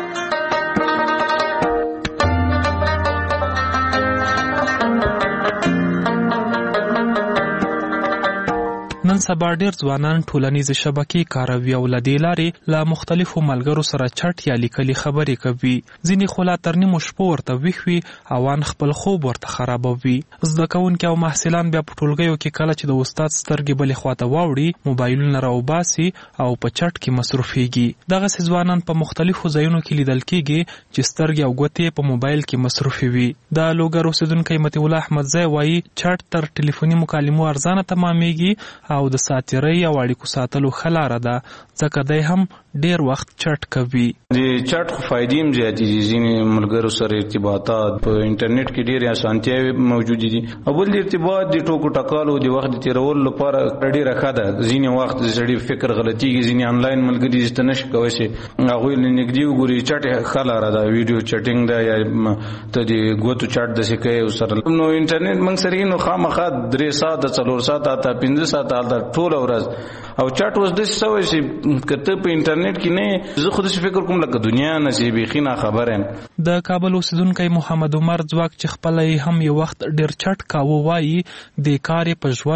نن سبا ډېر ځوانان ټولنیزې شبکې کاروي او له دې لارې له مختلفو ملګرو سره چټ یا لیکلي خبرې کوي. ځینې خو لا تر نیمو شپو ورته ویښ وي او ان خپل خوب ورته خرابوي. زده کوونکي او محصلان بیا په ټولګیو کې کله چې د استاد سترګې بلې خواته واوړي موبایلونه راوباسي او په چټ کې مصروفېږي. دغسې ځوانان په مختلفو ځایونو کې لیدل کېږي چې سترګې او ګوتې په موبایل کې مصروفې وي. د لوګر اوسېدونکی مطیع الله احمدزی وایي چټ تر ټلیفوني مکالمو ارزانه تمامېږي او د ساتیرۍ او اړیکو ساتلو ښه لاره ده ځکه دی هم ډیر وخت چټ کوي. د چټ خو فائدې هم زیاتې دي. ځینې ملګرو سره ارتباطات په انټرنیټ کې ډېرې اسانتیاوې موجودې دي. اول د ارتباط د ټوکو ټکالو د وخت د تېرولو لپاره ډېره ښه ده. ځینې وخت د سړي فکر غلطېږي. ځینې انلاین ملګري چې ته نشي کولی شي هغوی له نږدې وګوري. چټ ښه لاره ده. ویډیو چټینګ ده یا ته د ګوتو چټ داسې کوې ورسره. نو انټرنیټ موږ سره نو خامخا درې ساعته څلور ساعته حتی پنځه ساعته هلته ټوله ورځ او چټ اوس داسې شوی چې که ته په انټرنیټ کې نه زه خو داسې فکر کوم لکه دنیا نه چې بیخي ناخبره یم. د کابل اوسېدونکی محمد عمر ځواک چې خپله یې هم یو وخت ډېر چټ کاوه وایي د کار یې په ژوند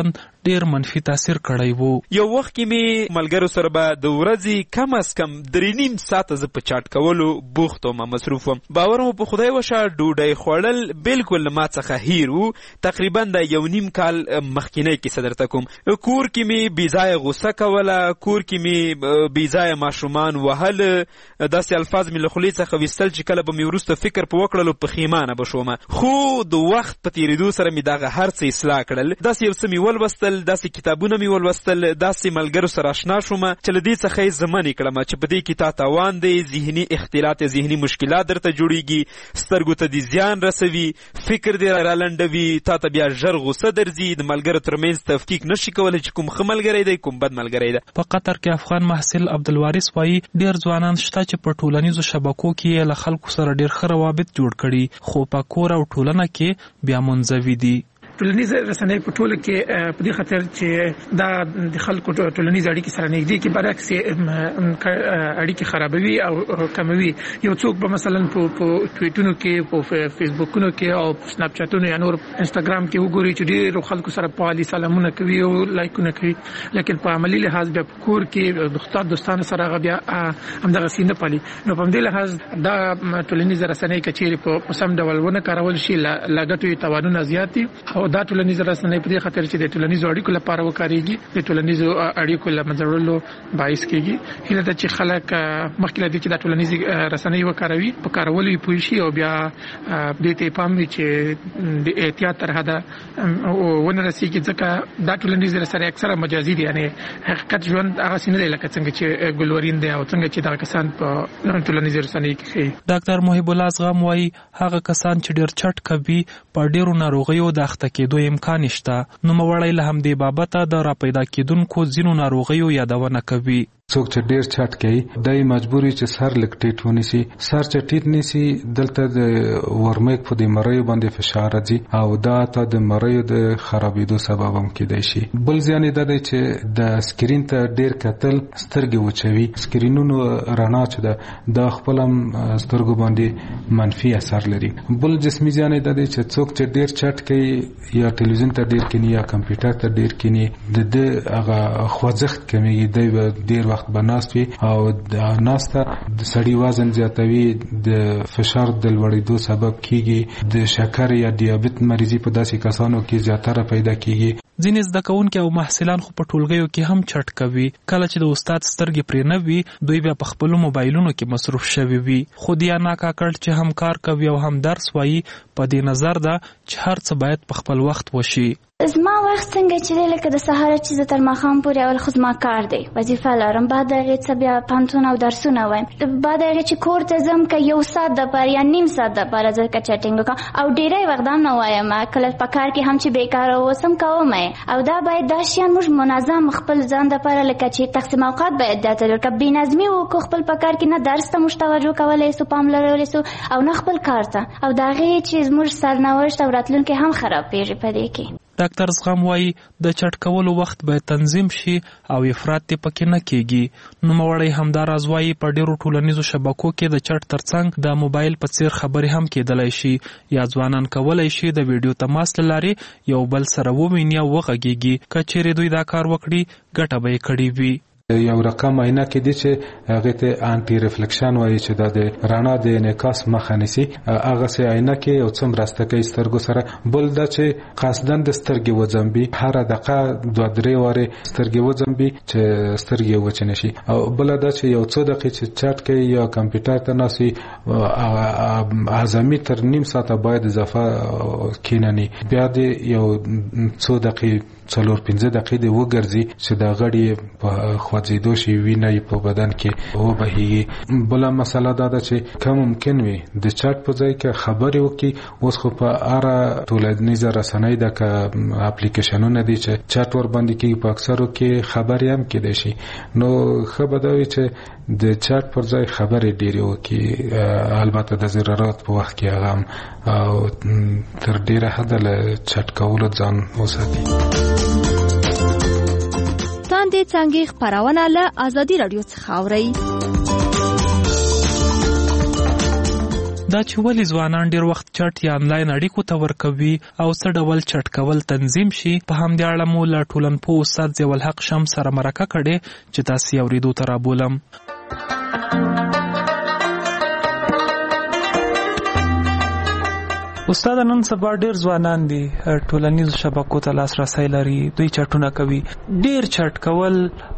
ډیر منفي تاثیر کړی وو. یو وخت کې مې ملګرو سره به د ورځې کم از کم درې نیم ساعته زه په چاټ کولو بوخت وم، مصروف وم. باور مو په خدای وشه ډوډۍ خوړل بالکل ما څخه هیر وو. تقریبا د یو نیم کال مخکینی کیسه درته کوم. کور کې مې بېځایه غوسه کوله، کور کې مې بېځایه ماشومان وهل، داسې الفاظ مې له خولې څخه ویستل چې کله به مې وروسته فکر په وکړلو پښیمانه به شومه. خو د وخت په تېرېدو سره مې دغه هر څه اصلاح کړل. داسې یو څه مې ولوستل، داسې کتابونه مې ولوستل، داسې ملګرو سره اشنا شومه چې له دې څخه یې زه منې کړم چې په دې کې تا تاوان دی، ذهني اختلالات، ذهني مشکلات درته جوړېږي، سترګو ته دې زیان رسوي، فکر دې رالنډوي، تا ته بیا ژر غوسه درځي، د ملګرو ترمنځ تفکیک نشي کولی چې کوم ښه ملګری دی کوم بد ملګری دی. په قطر کې افغان محصل عبدالوارث وایي ډېر ځوانان شته چې په ټولنیزو شبکو کې له خلکو سره ډېر ښه روابط جوړ کړي، خو په کور او ټولنه کې بیا منزوي دي. ټولنیز رسنۍ په ټوله کې په دې خاطر چې دا د خلکو ټولنیز اړیکې سره نږدې کې برعکس اړیکې خرابوي او کموي. یو څوک به مثلا په ټویټونو کې، په فیسبوکونو کې او په سناپ چاتونو یا نور انستګرام کې وګوري چې ډېر خلکو سره په عالی سلامونه کوي او لایکونه کوي، لیکن په عملی لحاظ بیا په کور کې دوستان دوستانو سره هغه بیا همدغه سینه پالي. نو په دې لحاظ دا ټولنیز رسنۍ کچېرې په سم ډول ونه کارول شي، لګټوي توانونه زیات دي. او دا ټولنیز رسنۍ په دې خاطر چې د ټولنیزو اړیکو لپاره وکارېږي، د ټولنیزو اړیکو له منځه وړلو باعث کېږي. هیله ده چې خلک مخکې له دې چې دا ټولنیز رسنۍ وکاروي په کارولو یې پوه شي او بیا دې ته پام وي چې د احتیاط تر حده ونه رسېږي، ځکه دا ټولنیز رسنۍ اکثره مجازي دي، یعنې حقیقت ژوند هغسې نه دی لکه څنګه چې ګلورین دی او څنګه چې دغه کسان په ټولنیز رسنۍ کې ښیي. ډاکټر محب الله زغم وایي هغه کسان چې ډېر چټ کوي په ډېرو ناروغیو د اخته کېدو امکان شته. نوموړی له همدې بابته د راپیدا کېدونکو ځینو ناروغیو یادونه کوي. څوک چې ډیر چټ کوي دای مجبوري چې سر لک ټیټ ونیسي، سر چې ټیټ نیسي دلته د ورمېک په دې مریو باندې فشار راځي او دا ته د مریو د خرابېدو سبب هم کېدای شي. بل ځان دا دی چې د سکرین ته ډیر کتل سترګې وچوي، سکرینونو رڼا چې ده د خپل هم سترګو باندې منفي اثر لري. بل جسمي ځان دا دی چې څوک چې ډیر چټ کوي یا ټلویزیون ته ډیر کینی یا کمپیوټر ته ډیر کینی د د هغه خوځښت کمیږي، دی ډیر وخت بناست وي او د ناسته د سړی وزن زیاتوي، د فشار د لوړېدو سبب کیږي، د شکر یا دیابت مریضي په داسې کسانو کې زیاتره پیدا کیږي. ځینې زده کوونکي او محصلان خو په ټولګیو کې هم چټ کوي. کله چې د استاد سترګې پرې نه وي دوی بیا په خپلو موبایلونو کې مصروف شوي وي. خو دیانا کاکړ چې هم کار کوي او هم درس وایي په دې نظر ده چې هر څه باید په خپل وخت وشي. زما وخت څنګه چې دی لکه د سهار چې زه تر ماښام پورې اول خو زما کار دی، وظیفه لرم، بعد د هغې څه بیا پوهنتون او درسونه وایم، بعد د هغې چې کور ته ځم که یو ساعت دپاره یا نیم ساعت دپاره زه که چټینګ وکړم او ډېری وخت هم نه وایم، کله په کار کې هم چې بېکاره اوسم کوم یې. او دا باید دا شیان موږ منظم خپل ځان دپاره لکه چې تقسیم اوقات باید دا ته لکه بېنظمي وکړو خپل په کار کې، نه درس ته موږ توجه کولی سو، پام لرلی سو او نه خپل کار ته، او د هغې چې زموږ سرنوشت او راتلونکی هم خرابېږي په دې کې. ډاکټر زغم وایي د چټ کولو وخت باید تنظیم شي او افراط یې پکې نه کېږي. نوموړی همداراز وایي په ډېرو ټولنیزو شبکو کې د چټ ترڅنګ د موبایل په څیر خبرې هم کېدلی شي، یا ځوانان کولی شي د ویډیو تماس له لارې یو بل سره وویني او وغږېږي. که چیرې دوی دا کار وکړي ګټه به یې کړې وي. یو رقم عینه کې دي چې هغه ته انټي ریفلیکشن وایي چې د رڼا د انعکاس مخه نیسي، هغه سه عینه کې یو څوم راسته کوي سترګو سره. بل دا چې قصدن د سترګې وځمبي، هر دقیقه دوه درې واره سترګې وځمبي چې سترګې وچ نشي. او بل دا چې یو څو دقیقې چې چټ کوي یا کمپیوټر ته ناسي اعظمي تر نیم ساعت باید اضافه کینني، بیا دې یو څو دقیقې څلور پنځه دقیقې دې وګرځي چې دا غړي په خوځېدو شي، وینه یې په بدن کې وبهیږي. بله مسله دا ده چې که ممکن وي د چټ په ځای کې خبرې وکړي. اوس خو په هره ټولنیزه رسنۍ ده که اپلیکیشنونه دي چې چټ ور باندې کېږي، په اکثرو کې خبرې هم کېدای شي. نو ښه به دا وي چې د چټ پر ځای خبرې ډېرې وکړي، البته د ضرورت په وخت کې هغه هم، او تر ډېره حده له چټ کولو ځان وساتي. تاندې څنګه خبرونه له آزادي رادیو څخه اورئ. دا چې ولې ځوانان ډیر وخت چټ یا انلاین اړیکو ته ورکوي او څه ډول چټ کول تنظیم شي. په همدې اړه مو له ټولنپوه استاد ضیاء الحق شمس سره مرکه کړې چې تاسو یې اورېدو ته رابولم. استاد نن سبا ډیر ځوانان دي ټولنیزو شبکو ته لاسرسی لري، دوی چټونه کوي. ډیر چټ کول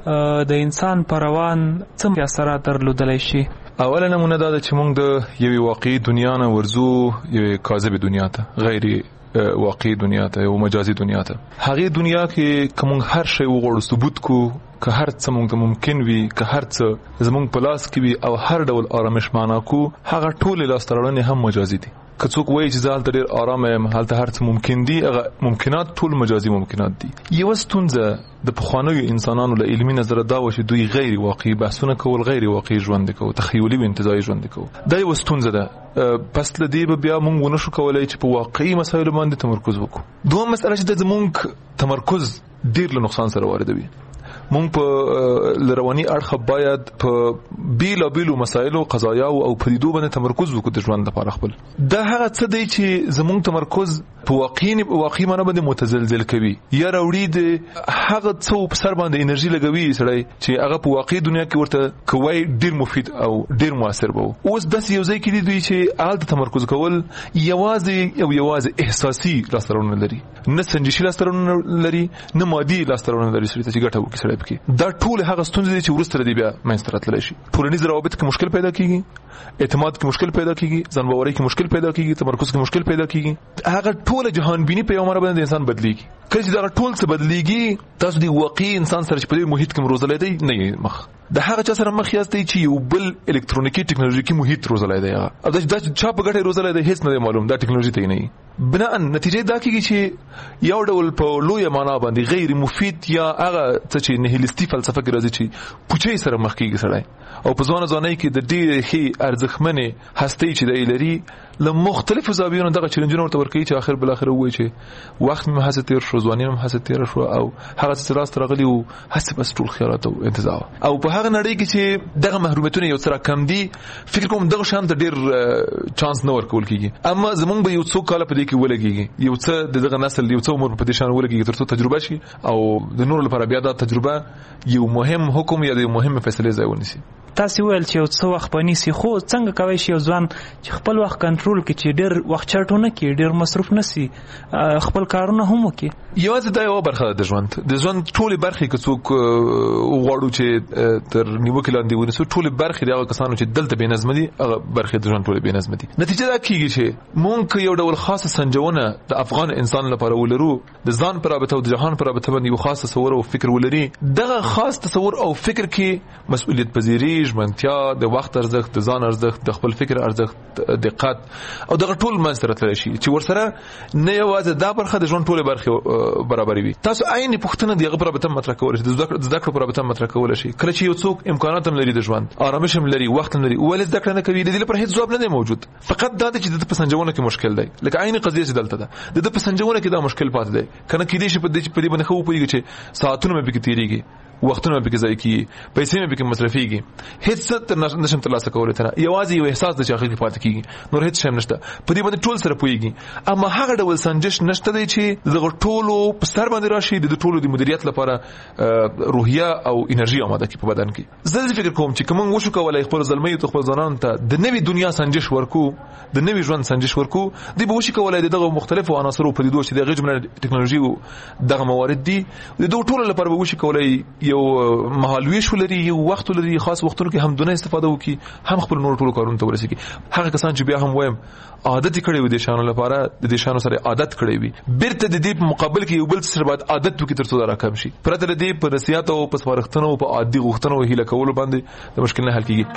د انسان پر روان څه اثرات درلودلی شي؟ اوله نمونه دا ده چې موږ د یوې واقعي دنیا نه ورځو یوې کاذبې دنیا ته، غیر واقعي دنیا ته، یو مجازي دنیا ته. هغې دنیا کې که موږ هر شی وغواړو ثبوت کو، که هر څه موږ ته ممکن وي، که هر څه زموږ په لاس کې وي او هر ډول آرامش معنا کو، هغه ټولې لاسته راوړنې هم مجازي دي. که څوک وایي چې زه هلته ډېر ارامه یم، هلته هر څه ممکن دي، هغه ممکنات ټول مجازي ممکنات دي. یوه ستونزه د پخوانیو انسانانو له علمي نظره دا وه چې دوی غیر واقعي بحثونه کول، غیر واقعي ژوند کوو، تخیلي و انتزاعي ژوند کوو. دا یوه ستونزه ده. پس له دې به بیا موږ ونه شو کولی چې په واقعي مسایلو باندې تمرکز وکړو. دوهم مسئله چې د زموږ تمرکز ډېر له نقصان سره واردوي. مونږ په رواني اړخ باید په بیلابیلو مسایلو، قضایاو او پدیدو باندې تمرکز وکړو د ژوند لپاره خپل. دا هغه څه دی چې زموږ تمرکز په واقعي واقعي معنی باندې متزلزل کوي یا راوړي د هغه څه په سر باندې انرژي لګوي سړی چې هغه په واقعي دنیا کې ورته کوی ډیر مفید او ډیر موثر به. اوس داسې یو ځای کې دی دوی چې هلته تمرکز کول یوازې او یوازې احساسي لاسته راوړنه لري، نه سنجشي لاسته راوړنه لري، نه مادي لاسته راوړنه لري سړي ته چې ګټه وکړي سړی پکې. دا ټول هغه ستونزې دي چې وروسته له دې بیا منځته راتللی شي. ټولنیز روابط کې مشکل پیدا کیږي، اعتماد کې مشکل پیدا کیږي، ځان باورۍ کې مشکل پیدا کیږي، تمرکز کې مشکل پیدا کیږي. هغه ټول جهان بینی په یو مره باندې انسان بدلیږي. کله چې دا ټول څه بدلیږي، تاسو دی واقعي انسان سره چې په دې محیط کې روزلای دی نه مخ د هغه چا سره مخ یاستئ چې یو بل الکترونیکی ټکنالوژیکي محیط روزلای دی. هغه او دا چا په ګټه روزلای دی هیڅ نه معلوم، دا ټکنالوژي ته نه. بنا نتیجه دا کیږي چې یو ډول په لوی معنا باندې غیر مفید یا هغه څه چې نهیلیستي فلسفه کې راځي چې پوچې سره مخ کیږي سړی او په ځوانه ځوانۍ کې د ډېرې ښې ارزښتمنې هستۍ چې دی لري له مختلفو زاویو دغه چیلنجونه ورته ورکوي چې آخر بالاخره ووایي چې وخت مې هسې تېر شو، ځواني مې هسې تېره شوه او هغه څه چې لاسته راغلي وو هسې بس ټول خیالات او انتزاع او په هغه نړۍ کې چې دغه محرومیتونه یو څه راکم دي، فکر کوم دغه شان ته ډېر چانس نه ورکول کېږي. اما زمونږ به یو څو کاله په دې کې ولګېږي، یو څه د دغه نسل یو څه عمر په دې شان ولګېږي تر څو تجربه شي او د نورو لپاره بیا دا تجربه یو مهم حکم یا د یو مهم فیصلې ځای ونیسي. تاسو ویل چې یو څه وخت پنيسي، خو څنګه کوي شي یو ځوان چې خپل وخت کنټرول کړي چې ډېر وخت چټونه کړي، ډېر مصروف نشي، خپل کارونه هم وکړي؟ یوازې دا یو برخه د ژوند د ژوند ټولې برخې که څوک وغواړو چې تر نیوکې لاندې ونیسو، ټولې برخې د هغه کسانو چې دلته بې نظمه دي هغه برخې د ژوند ټولې بې نظمه دي. نتیجه دا کېږي چې مونږ یو ډول خاصه سنجونه د افغان انسان لپاره ولرو، د ځان په رابطه او د جهان په رابطه باندې یو خاص تصور او فکر ولري. دغه خاص تصور او فکر کې مسؤلیت پذیری، ژمنتیا، د وخت ارزښت، د ځان ارزښت، د خپل فکر ارزښت، دقت او دغه ټول منځ ته راتللی شي چې ورسره نه یوازې دا برخه د ژوند ټولې برخې برابرې وي. تاسو عین پوښتنه د هغه په رابطه مطرح کولی شئ، د زده کړو په رابطه مطرح کولی شئ. کله چې یو څوک امکانات هم لري د ژوند، آرامش هم لري، وخت هم لري، ولې زده کړه نه کوي؟ د دې لپاره هیڅ ځواب نه دی موجود. فقط دا دی چې د په سنجونه کې مشکل دی، لکه عین قضیه چې دلته ده د په سنجونه کې دا مشکل پاتې دی. کنه کېدای شي په دې په دې باندې خو پوهېږي چې ساعتونه مې پکې تېرېږي، وختونه مې پکې ضایع کېږي، پیسې مې پکې مصرفېږي، هیڅ څه نشم ترلاسه کولی تنه، یوازې یو احساس د چې هغې کې پاتې کېږي، نور هیڅ شی هم نشته. په دې باندې ټول سره پوهېږي، اما هغه ډول سنجش نشته دی چې دغه ټولو په سر باندې راشي د ټولو د مدیریت لپاره روحیه او انرژي آماده کړي په بدن کې. زه فکر کوم چې که موږ وشو کولی خپلو زلمیو ته، خپلو ځوانانو ته د نوې دنیا سنجش ورکو، د نوې ژوند سنجش ورکو، دوی به وشي کولی د دغه مختلفو عناصرو پدیدو چې د هغې جمله ټکنالوژي دغه موارد دي د دغو ټولو لپاره به وشي کولی یو مهالویش ولري، یو وخت ولري، خاص وختونو کې هم دونه استفاده وکړي، هم خپل نور ټولو کارونو ته ورسېږي. هغه کسان چې بیا هم وایم عادت کړی وي د شانو لپاره، د دې شانو سره عادت کړی وي، بیرته د دې په مقابل کې یو بل سره باید عادت وکړي تر څو دا راکم شي. پرته له دې په نصیحت او په سپارښتنو او په عادي غوښتنو او هیله کولو باندې د مشکل نه حل کېږي.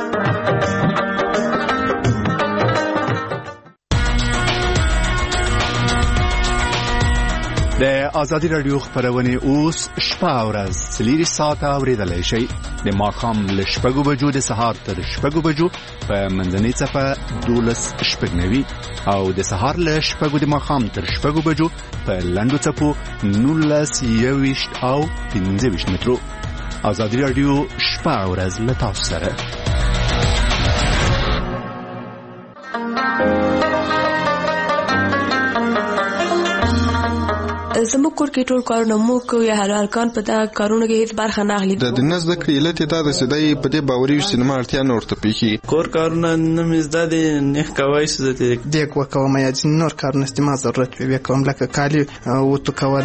د ازادي رادیو خبرونه اوس شپه او ورځ څلور ساعته اوریدلای شئ. د ماښام له شپږو بجو د سهار تر شپږو بجو په منځنۍ صفه دولس شپږ نوي او د سهار له شپږو د ماښام تر شپږو بجو په لنډو څپو نولس یوویشت او پنځه ویشت مترو. ازادي رادیو شپه او ورځ له تاسو سره. زموږ کور کې ټول کارونه موږ کوو یا هلکان په دغه کارونو کې هیڅ برخه نه اخلي. د نه زده کړې علت یې دا ده چې دی په دې باوري وي چې زما اړتیا نه ورته پېښېږي. کور کارونه نه مې زده دي نېغ کوی چې زه ترې دیګ وکوم یا ځینې نور کارونه چې ما ضرورت وي ویې کوم لکه کالي وتو کول.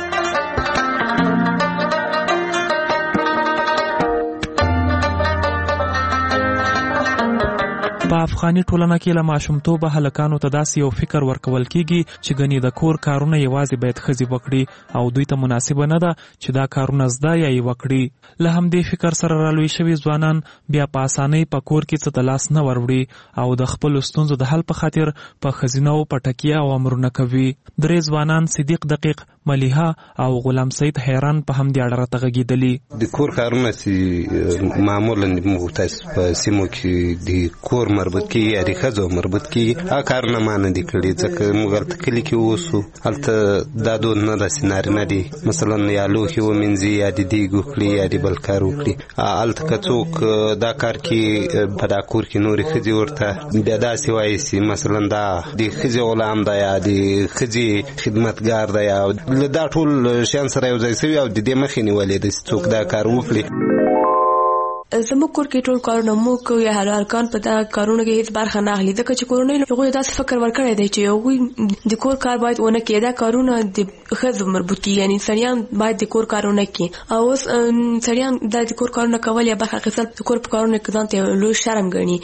په افغاني ټولنه کې له ماشومتوبه هلکانو ته داسې یو فکر ورکول کیږي چې ګنې د کور کارونه یوازې باید ښځې وکړي او دوی ته مناسبه نه ده چې دا کارونه زده یا یې وکړي. له همدې فکر سره رالوی شوي ځوانان بیا په اسانۍ په کور کې څه ته لاس نه وروړي او د خپلو ستونزو د حل په خاطر په ښځینهو پټکیه او امرونه کوي. درې ځوانان صدیق دقیق، ملیحه او غلام سید حیران په همدې اړه راته غږېدلي. د کور کارونه چې معمولا موږ تاسو په سیمو کې د کور مربوط کیږي یا د ښځو مربوط کیږي هغه کارونه ما نه دي کړي ځکه موږ هلته کلي کې اوسو. هلته دا دود نه ده چې نارینه دي مثلا یا لوښي ومینځي یا د دیګ وکړي یا د بل کار وکړي. هلته که څوک دا کار کې په دا کور کې نورې ښځې ورته بیا داسې وایي چې مثلا دا د ښځې غلام ده یا د ښځې خدمتګار ده یا دا ټول شیان سره یو ځای شوي او د دې مخې نیولې ده چې څوک دا کار وکړي. زموږ کور کې ټول کارونه موږ کوو یا هلکان په دغه کارونو کې هیڅ برخه نه اخلي ځکه چې کورنۍ هغوی داسې فکر ورکړی دی چې هغوی د کور کار باید ونه کړي. دا کارونه د ښځو مربوط کېږي یعنې سړیان باید د کور کار ونه کړي او اوس سړیان دا د کور کارونه کول یا برخه اخیستل د کور په کارونو کې ځان ته یو لوی شرم ګڼي.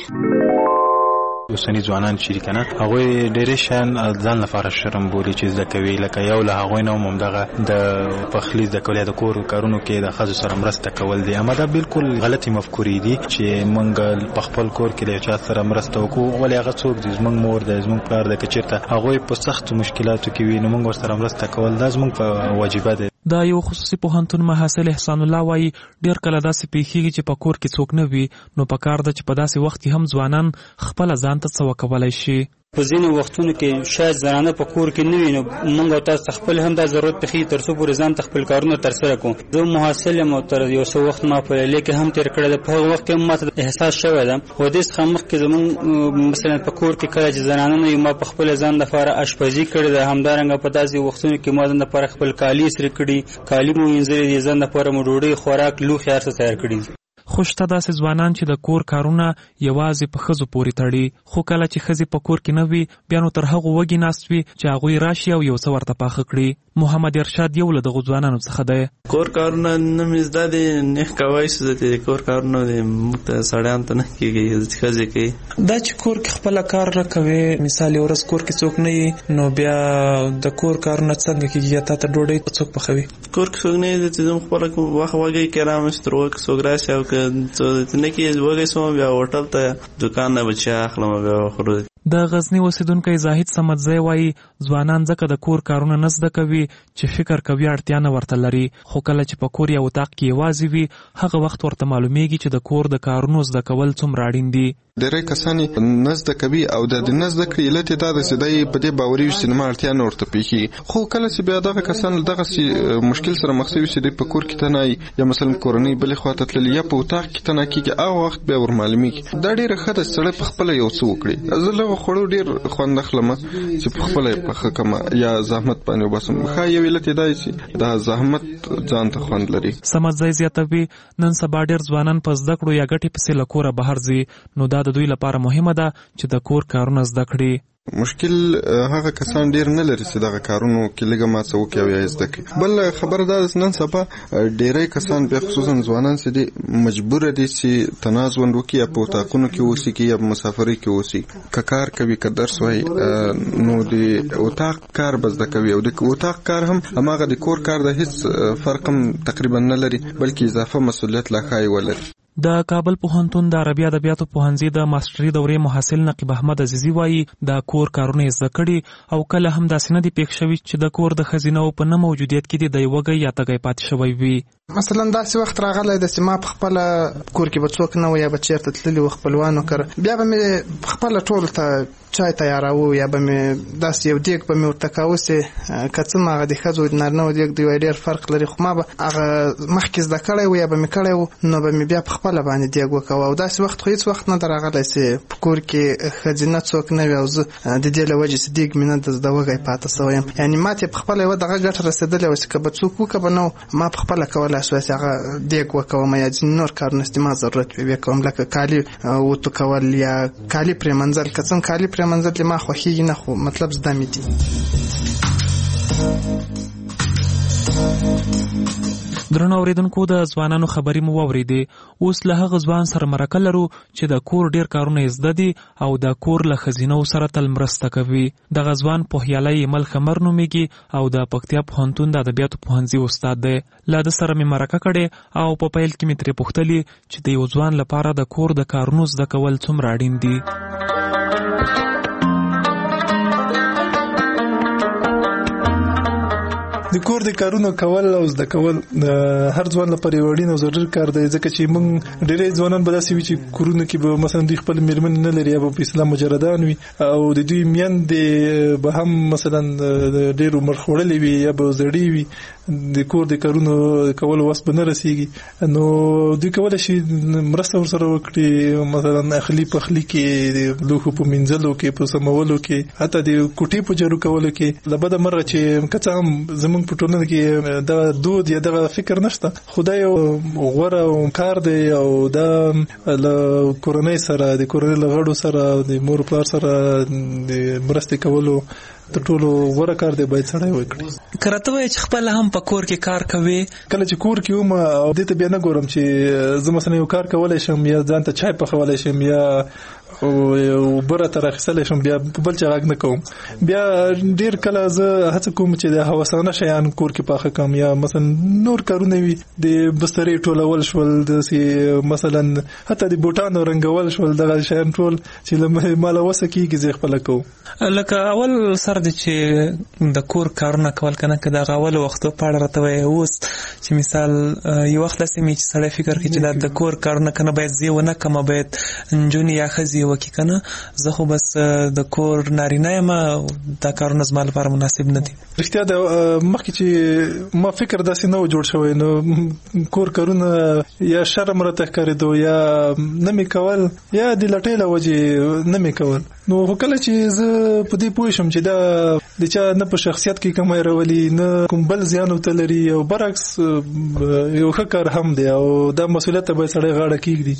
اوسني ځوانان چې کنه هغوی ډېرې شیان ځان لپاره شرم بولي چې زده کوي لکه یو له هغوی نه هم همدغه د پخلي زده کول یا د کور کارونو کې د ښځو سره مرسته کول دي. اما دا بالکل غلطي مفکورې دي چې موږ په خپل کور کې د یو چا سره مرسته وکړو ولې هغه څوک دی زموږ مور دی زموږ پلار دی که چېرته هغوی په سختو مشکلاتو کې وي نو موږ ورسره مرسته کول دا زموږ په واجبه دی. دا یو خصوصي پوهنتون محصل احسان الله وایي ډېر کله داسې پیښیږي چې په کور کې څوک نه وي نو پکار ده چې په داسې وخت کې هم ځوانان خپله ځان ته څه وکولی شي. په ځینو وختونو کې شاید زنانه په کور کې نه وي نو موږ او تاسو خپل هم دا ضرورت پېښېږي تر څو پورې ځان ته خپل کارونه ترسره کړو. زه محصل یم او تر یو څه وخت ما په لیلیه کې هم تېر کړی ده. په هغه وخت کې هم ما ته احساس شوی ده خو دې څخه مخکې زموږ مثلا په کور کې کله چې زنانه نه وي ما په خپله ځان لپاره اشپزي کړې ده. همدارنګه په داسې وختونو کې ما ځان لپاره خپل کالي استري کړي کالي مو وینځلي دي ځان لپاره مو ډوډۍ خوراک لوښي هر څه تیار کړي. خو شته داسې ځوانان چې د کور کارونه یوازې په ښځو پورې تړي خو کله چې ښځې په کور کې نه وي بیا نو تر هغو وږي ناست وي چې هغوی راشي او یو څه ورته پاخه کړي. محمد ارشاد یو له دغو ځوانانو څخه دی. کور کارونه نه مې زده دي نېغ کوی چې زه ترې کور کارونه دي موږ ته سړیانو ته نه کېږي ښځې کوي. دا چې کور کې خپله کار نه کوې مثال یو ورځ کور کې څوک نه وي نو بیا د کور کارونه څنګه کېږي یا تا ته ډوډۍ څوک پخوي؟ کور کې څوک نه وي چې زه خپله وخت وږی کې رامه چې تر وږي څوک راشي او که نه کېږي وږی شوم بیا هوټل ته دوکان نه به چای اخلم بیا خورو. د غزني اوسیدونکی زاهد صمدزی وایي ځوانان ځکه د کور کارونه نه زده کوي چې فکر کوي اړتیا نه ورته لري خو کله چې په کور یا اتاق کې یوازې وي هغه وخت ورته معلومیږي چې د کور د کارونو زده کول څومره اړین دي. ډېری کسان نه زده کوي او د نه زده کړې علت یې دا ده چې دی په دې باوري وي چې زما اړتیا نه ورته پېښېږي خو کله چې بیا دغه کسان له دغسې مشکل سره مخ شوي چې دی په کور کې تنه یا مثلا کورنۍ بلې خوا ته تللي یا په اتاق کې تنه کېږي هغه وخت بیا ورمعلومیږي. دا ډېره ښه ده چې سړی په خپله یو څه وکړي. زه له هغو خوړو ډېر خوند اخلم چې په خپله یې پخه کړم یا زحمت باندې وباسم. ښه یو علت یې دا چې دا زحمت ځان ته خوند لري. صمدزی زیاتوي نن سبا ډېر ځوانان په زده کړو یا ګټې پسې له کوره بهر ځي نو دا د دوی لپاره مهمه ده چې د کور کارونه زده کړي. مشکل هغه کسان ډیر نه لري چې دغه کارونو کې لږه ما څه وکړي او یا زده کړي. بل خبره دا ده نن سبا ډیری کسان بیا خصوصا ځوانان چې دي مجبور دي چې تنازل وکړي یا په اتاقونو کې اوسي کې یا په مسافرۍ کې اوسي. که کار کوي که درس وایي نو د اتاق کار به زده کوي او د اتاق کار هم هماغه د کور کار د هیڅ فرق هم تقریبا نه لري بلکې اضافه مسؤلیت لا ښایي ولري. د کابل پوهنتون د عربي ادبیاتو پوهنځي د ماستري دورې محصل نقیب احمد عزیزي وایي د کور کارونه یې زده کړي او کله هم داسې نه دي پېښ شوي چې د کور د ښځینهو په نه موجودیت کې د وږی یا تږی پاتې شوی وي. مثلا داسې وخت راغلی ده چې ما په خپله کور کې به څوک نه و یا به چېرته تللي و خپلوانو کره بیا به مې خپله ټولو ته چای تیاراوه یا به مې داسې یو دیګ به مې ورته کاوه چې که څه م هغه د ښځو د نارینهو دیګ د یو ډېر فرق لري خو ما به هغه مخکې زده کړی و یا به مې کړی و نو به مې بیا په خپل باندې دیګ وکاو او داسې وخت خو هیڅ وخت نه درغلی چې په کور کې خزینه څوک نه وي او زه د دې له وجې چې دیګ مې نه د وږی پاتې سوی یم. یعنې ما ته په خپله یوه دغه ګټه رسېدلې وه چې که به څوک وکړه به نه ما په خپله کولی شوی چې هغه دیګ وکوم یا ځینې نور کارونه چې ما ضرورت وي ویې کوم لکه کالي وتو کول یا کالي پرېمنځل. که څه کالي پرېمنځل ما خوښېږي نه خو مطلب زده مې دي. درنو اوریدونکو د ځوانانو خبرې مو واورېدې. اوس له هغه ځوان سره مرکه لرو چې د کور ډیر کارونه یې زده دي او د کور له ښځینو سره تل مرسته کوي. دغه ځوان پوهیالی ایمل خمر نومیږي او د پکتیا پوهنتون د ادبیاتو پوهنځي استاد دی. له ده سره مې مرکه کړې او په پیل کې مې ترې پوښتلې چې د یو ځوان لپاره د کور د کارونو زده کول څومره اړین دي. د کور د کارونو کول او زده کول هر ځوان لپاره یو اړین او ضروري کار دی، ځکه چې موږ ډېری ځوانان به داسې وي چې کورونه کې به مثلا دوی خپل مېرمنې نه لري یا به په اسلام مجردان وي او د دوی میندې به هم مثلا ډېر عمر خوړلې وي یا به زړې وي، د کور د کارونو کولو وس به نه رسیږي. نو دوی کولی شي مرسته ورسره وکړي، مثلا اخلي پخلي کې، د لوښو په مینځلو کې، په سمولو کې، حتی د کوټې په جارو کولو کې. له بده مرغه چې که څه هم زموږ په ټولنه کې دا دود یا دغه فکر نشته، خو دا یو غوره کار دی او دا له کورنۍ سره، د کورنۍ له غړو سره، د مور پلار سره د مرستې کولو تر ټولو غوره کار دی، باید سړی وکړي. که راته وایې چې خپله هم په کور کې کار کوې؟ کله چې کور کې وم او دې ته بیا نه ګورم چې زه مثلا یو کار کولی شم یا ځان ته چای پخولی شم یا اوبه راته راخیستلی شم، بیا په بل چا غږ نه کوم. بیا ډېر کله زه هڅه کوم چې د هوسانه شیان کور کې پاخه کړم یا مثلا نور کارونه وي، د بسترې ټولول شول، داسې مثلا حتی د بوټانو رنګول شول، دغه شیان ټول چې له ما له وسه کېږي زه خپله کوم. لکه اول سر دی چې د کور کارونه کول کنه که د هغه اولو وختو په اړه راته وایې. اوس چې مثال یو وخت داسې مې چې سړی فکر کوي چې دا د کور کارونه کنه باید زه ونه کړم، باید نجونې یا ښځې وکړي کنه، زه خو بس د کور نارینه یم، دا کارونه زما لپاره مناسب نه دي. رښتیا د مخکې چې ما فکر داسې نه و جوړ شوی، نو کور کارونه یا شرم راته ښکارېدو یا نه مې کول یا د لټۍ له وجې نه مې کول. نو خو کله چې زه په دې پوه شم چې دا د چا نه په شخصیت کې کمی راولي، نه کوم بل زیان ورته لري او برعکس یو ښه کار هم دی او دا مسؤلیت ته باید سړی غاړه کېږدي.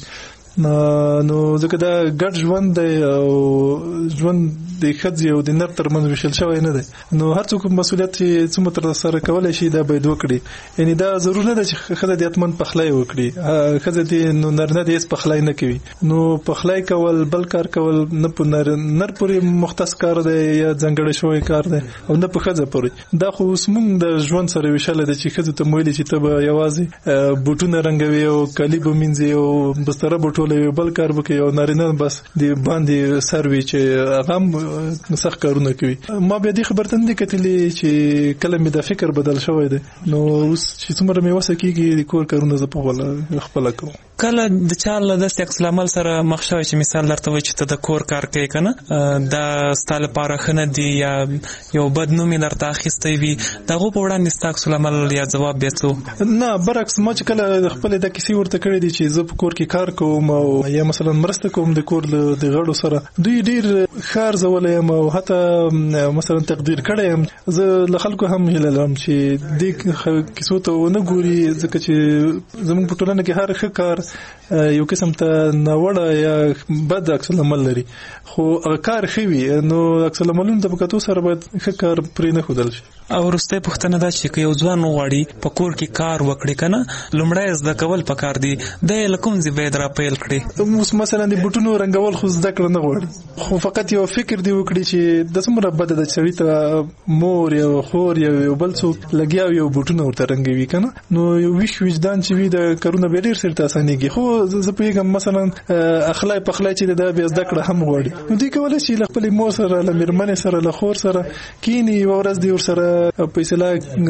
نو ځکه دا ګډ ژوند دی او ژوند د ښځې او د نر ترمنځ ویشل شوی نه دی. نو هر څوک مسؤلیت چې څومره ترسره کولی شي دا باید وکړي. یعنې دا ضرور نه ده چې ښځه دې حتمن پخلی وکړي، ښځه دې نو نارینه دې هېڅ پخلی نه کوي. نو پخلی کول، بل کار کول نه په نر پورې مختص کار دی یا ځانګړی شوی کار دی او نه په ښځه پورې. دا خو اوس موږ د ژوند سره ویشلی دی چې ښځو ته مو ویلي چې ته به یوازې بوټونه رنګوي او کالي به مینځي او بستره به ټولوي، بل کار به کوي، او نارینه بس د باندې سر وي چې هغه هم سخت کارونه کوي. ما بیا دې خبر ته نه دي کتلي چې کله مې دا فکر بدل شوی دی. نو اوس چې څومره مې وسه کېږي د کور کارونه زه په خپله کوم. کله د چا له داسې عکس العمل سره مخ شوی چې مثال درته وایي چې ته د کور کار کوې که نه، دا ستا لپاره ښه نه دي یا یو بد نوم یې درته اخیستی وي، د هغو په وړاندې ستا عکس العمل یا ځواب بیا څه؟ نه برعکس، ما چې کله خپلې دا کیسې ورته کړې دي چې زه په کور کې کار کوم او یا مثلا مرسته کوم د کور د غړو سره، دوی ډېر ښه ارزولی یم او حتی مثلا تقدیر کړی یم. زه له خلکو هم هیله لرم چې دې کیسو ته ونه ګوري، ځکه چې زموږ په ټولنه کې هر ښه کار یو قسم ته ناوړه یا بد عکس العمل لري، خو هغه کار ښه وي. نو عکس العملونو ته په کتو سره باید ښه کار پرې نه ښودل شي. او وروستۍ پوښتنه دا چې که یو ځوان وغواړي په کور کې کار وکړي که نه، لومړی زده کول پکار دي، دی له کوم ځای باید را پیل کړي؟ اوس مثلا د بوټونو رنګول خو زده کړه نه غواړي، خو فقط یو فکر دی وکړي چې د څومره بده ده چې سړي ته مور یا خور یا یو بل څوک لګیا وي او بوټونه ورته رنګوي که نه، نو یو ویښ وجدان چې وي د کارونه بیا ډېر سرته اسانېږي. خو زه پوهېږم مثلا اخلی پخلی چې دا بیا زده کړه هم غواړي، نو دوی کولی شي له خپلې مور سره، له مېرمنې سره، له خور سره کښېني، یوه ورځ دې ورسره په اصطلاح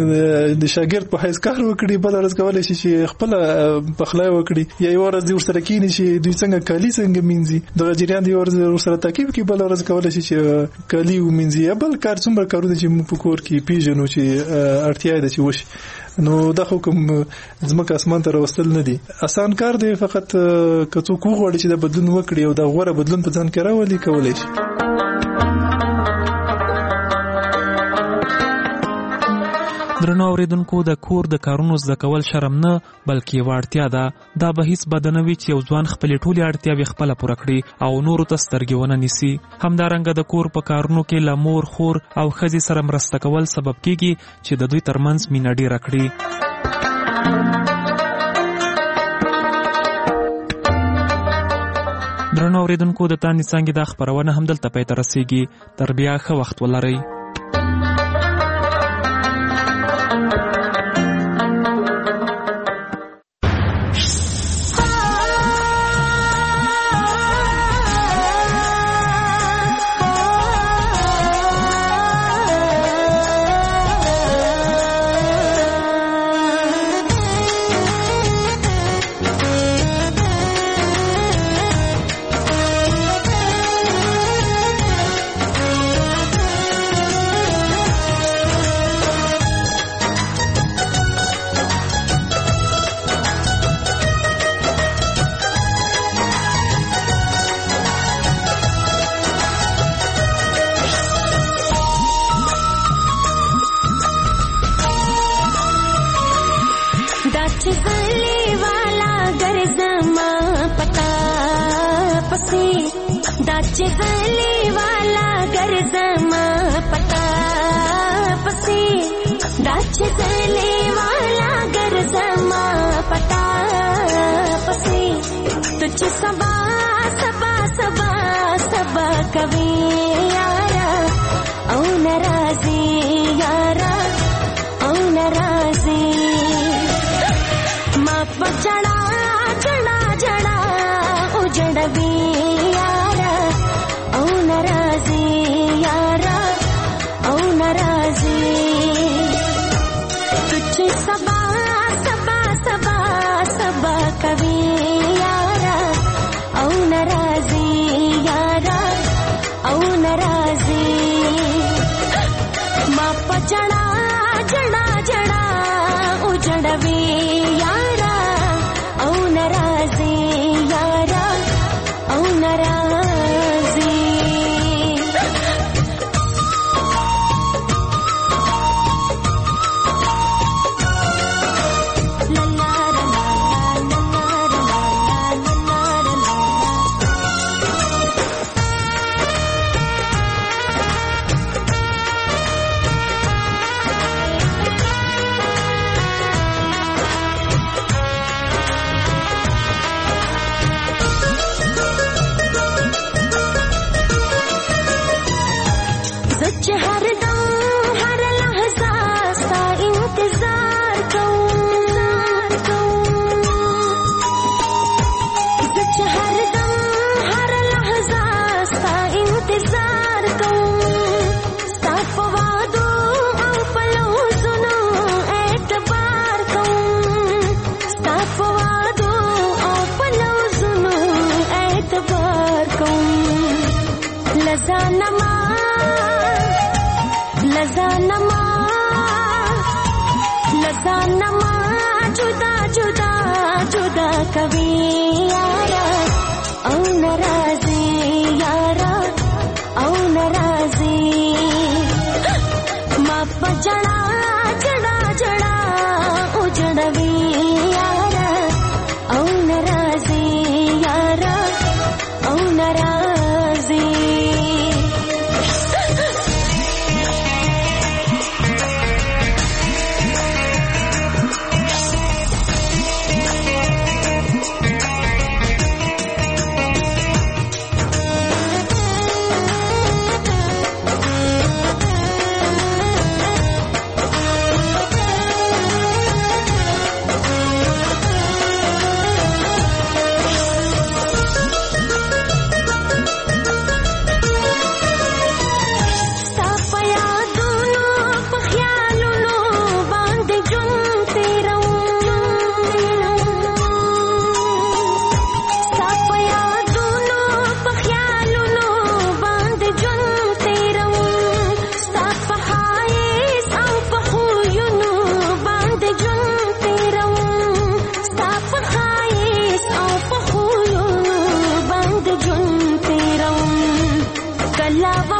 د شاګرد په حیث کار وکړي، بله ورځ کولی شي چې خپله پخلی وکړي، یا یوه ورځ دې ورسره کښېني چې دوی څنګه کالي څنګه مینځي، دغه جریان دې یوه ورځ ورسره تعقیب کړي، بله ورځ کولی شي چې کالي ومینځي، یا بل کار څومره کارونه چې موږ په کور کې پېژنو چې اړتیا ده چې وشي. نو دا خو کوم ځمکه اسمان ته راوستل نه دي آسان کار دی فقط که څوک وغواړي چې دا بدلون وکړي او دا غوره بدلون په ځان کې راولي کولی شي. درنو اوریدونکو د کور د کارونو زده کول شرم نه بلکې یوه اړتیا ده. دا به هیڅ بده نه وي چې یو ځوان خپلې ټولې اړتیاوې خپله پوره کړي او نورو ته سترګې ونه نیسي. همدارنګه د کور په کارونو کې له مور خور او ښځې سره مرسته کول سبب کیږي چې د دوی ترمنځ مینه ډیره کړي. درنو اوریدونکو د تاندې څانګې دا خپرونه همدلته پای ته رسیږي. تر بیا ښه وخت ولرئ. علاوه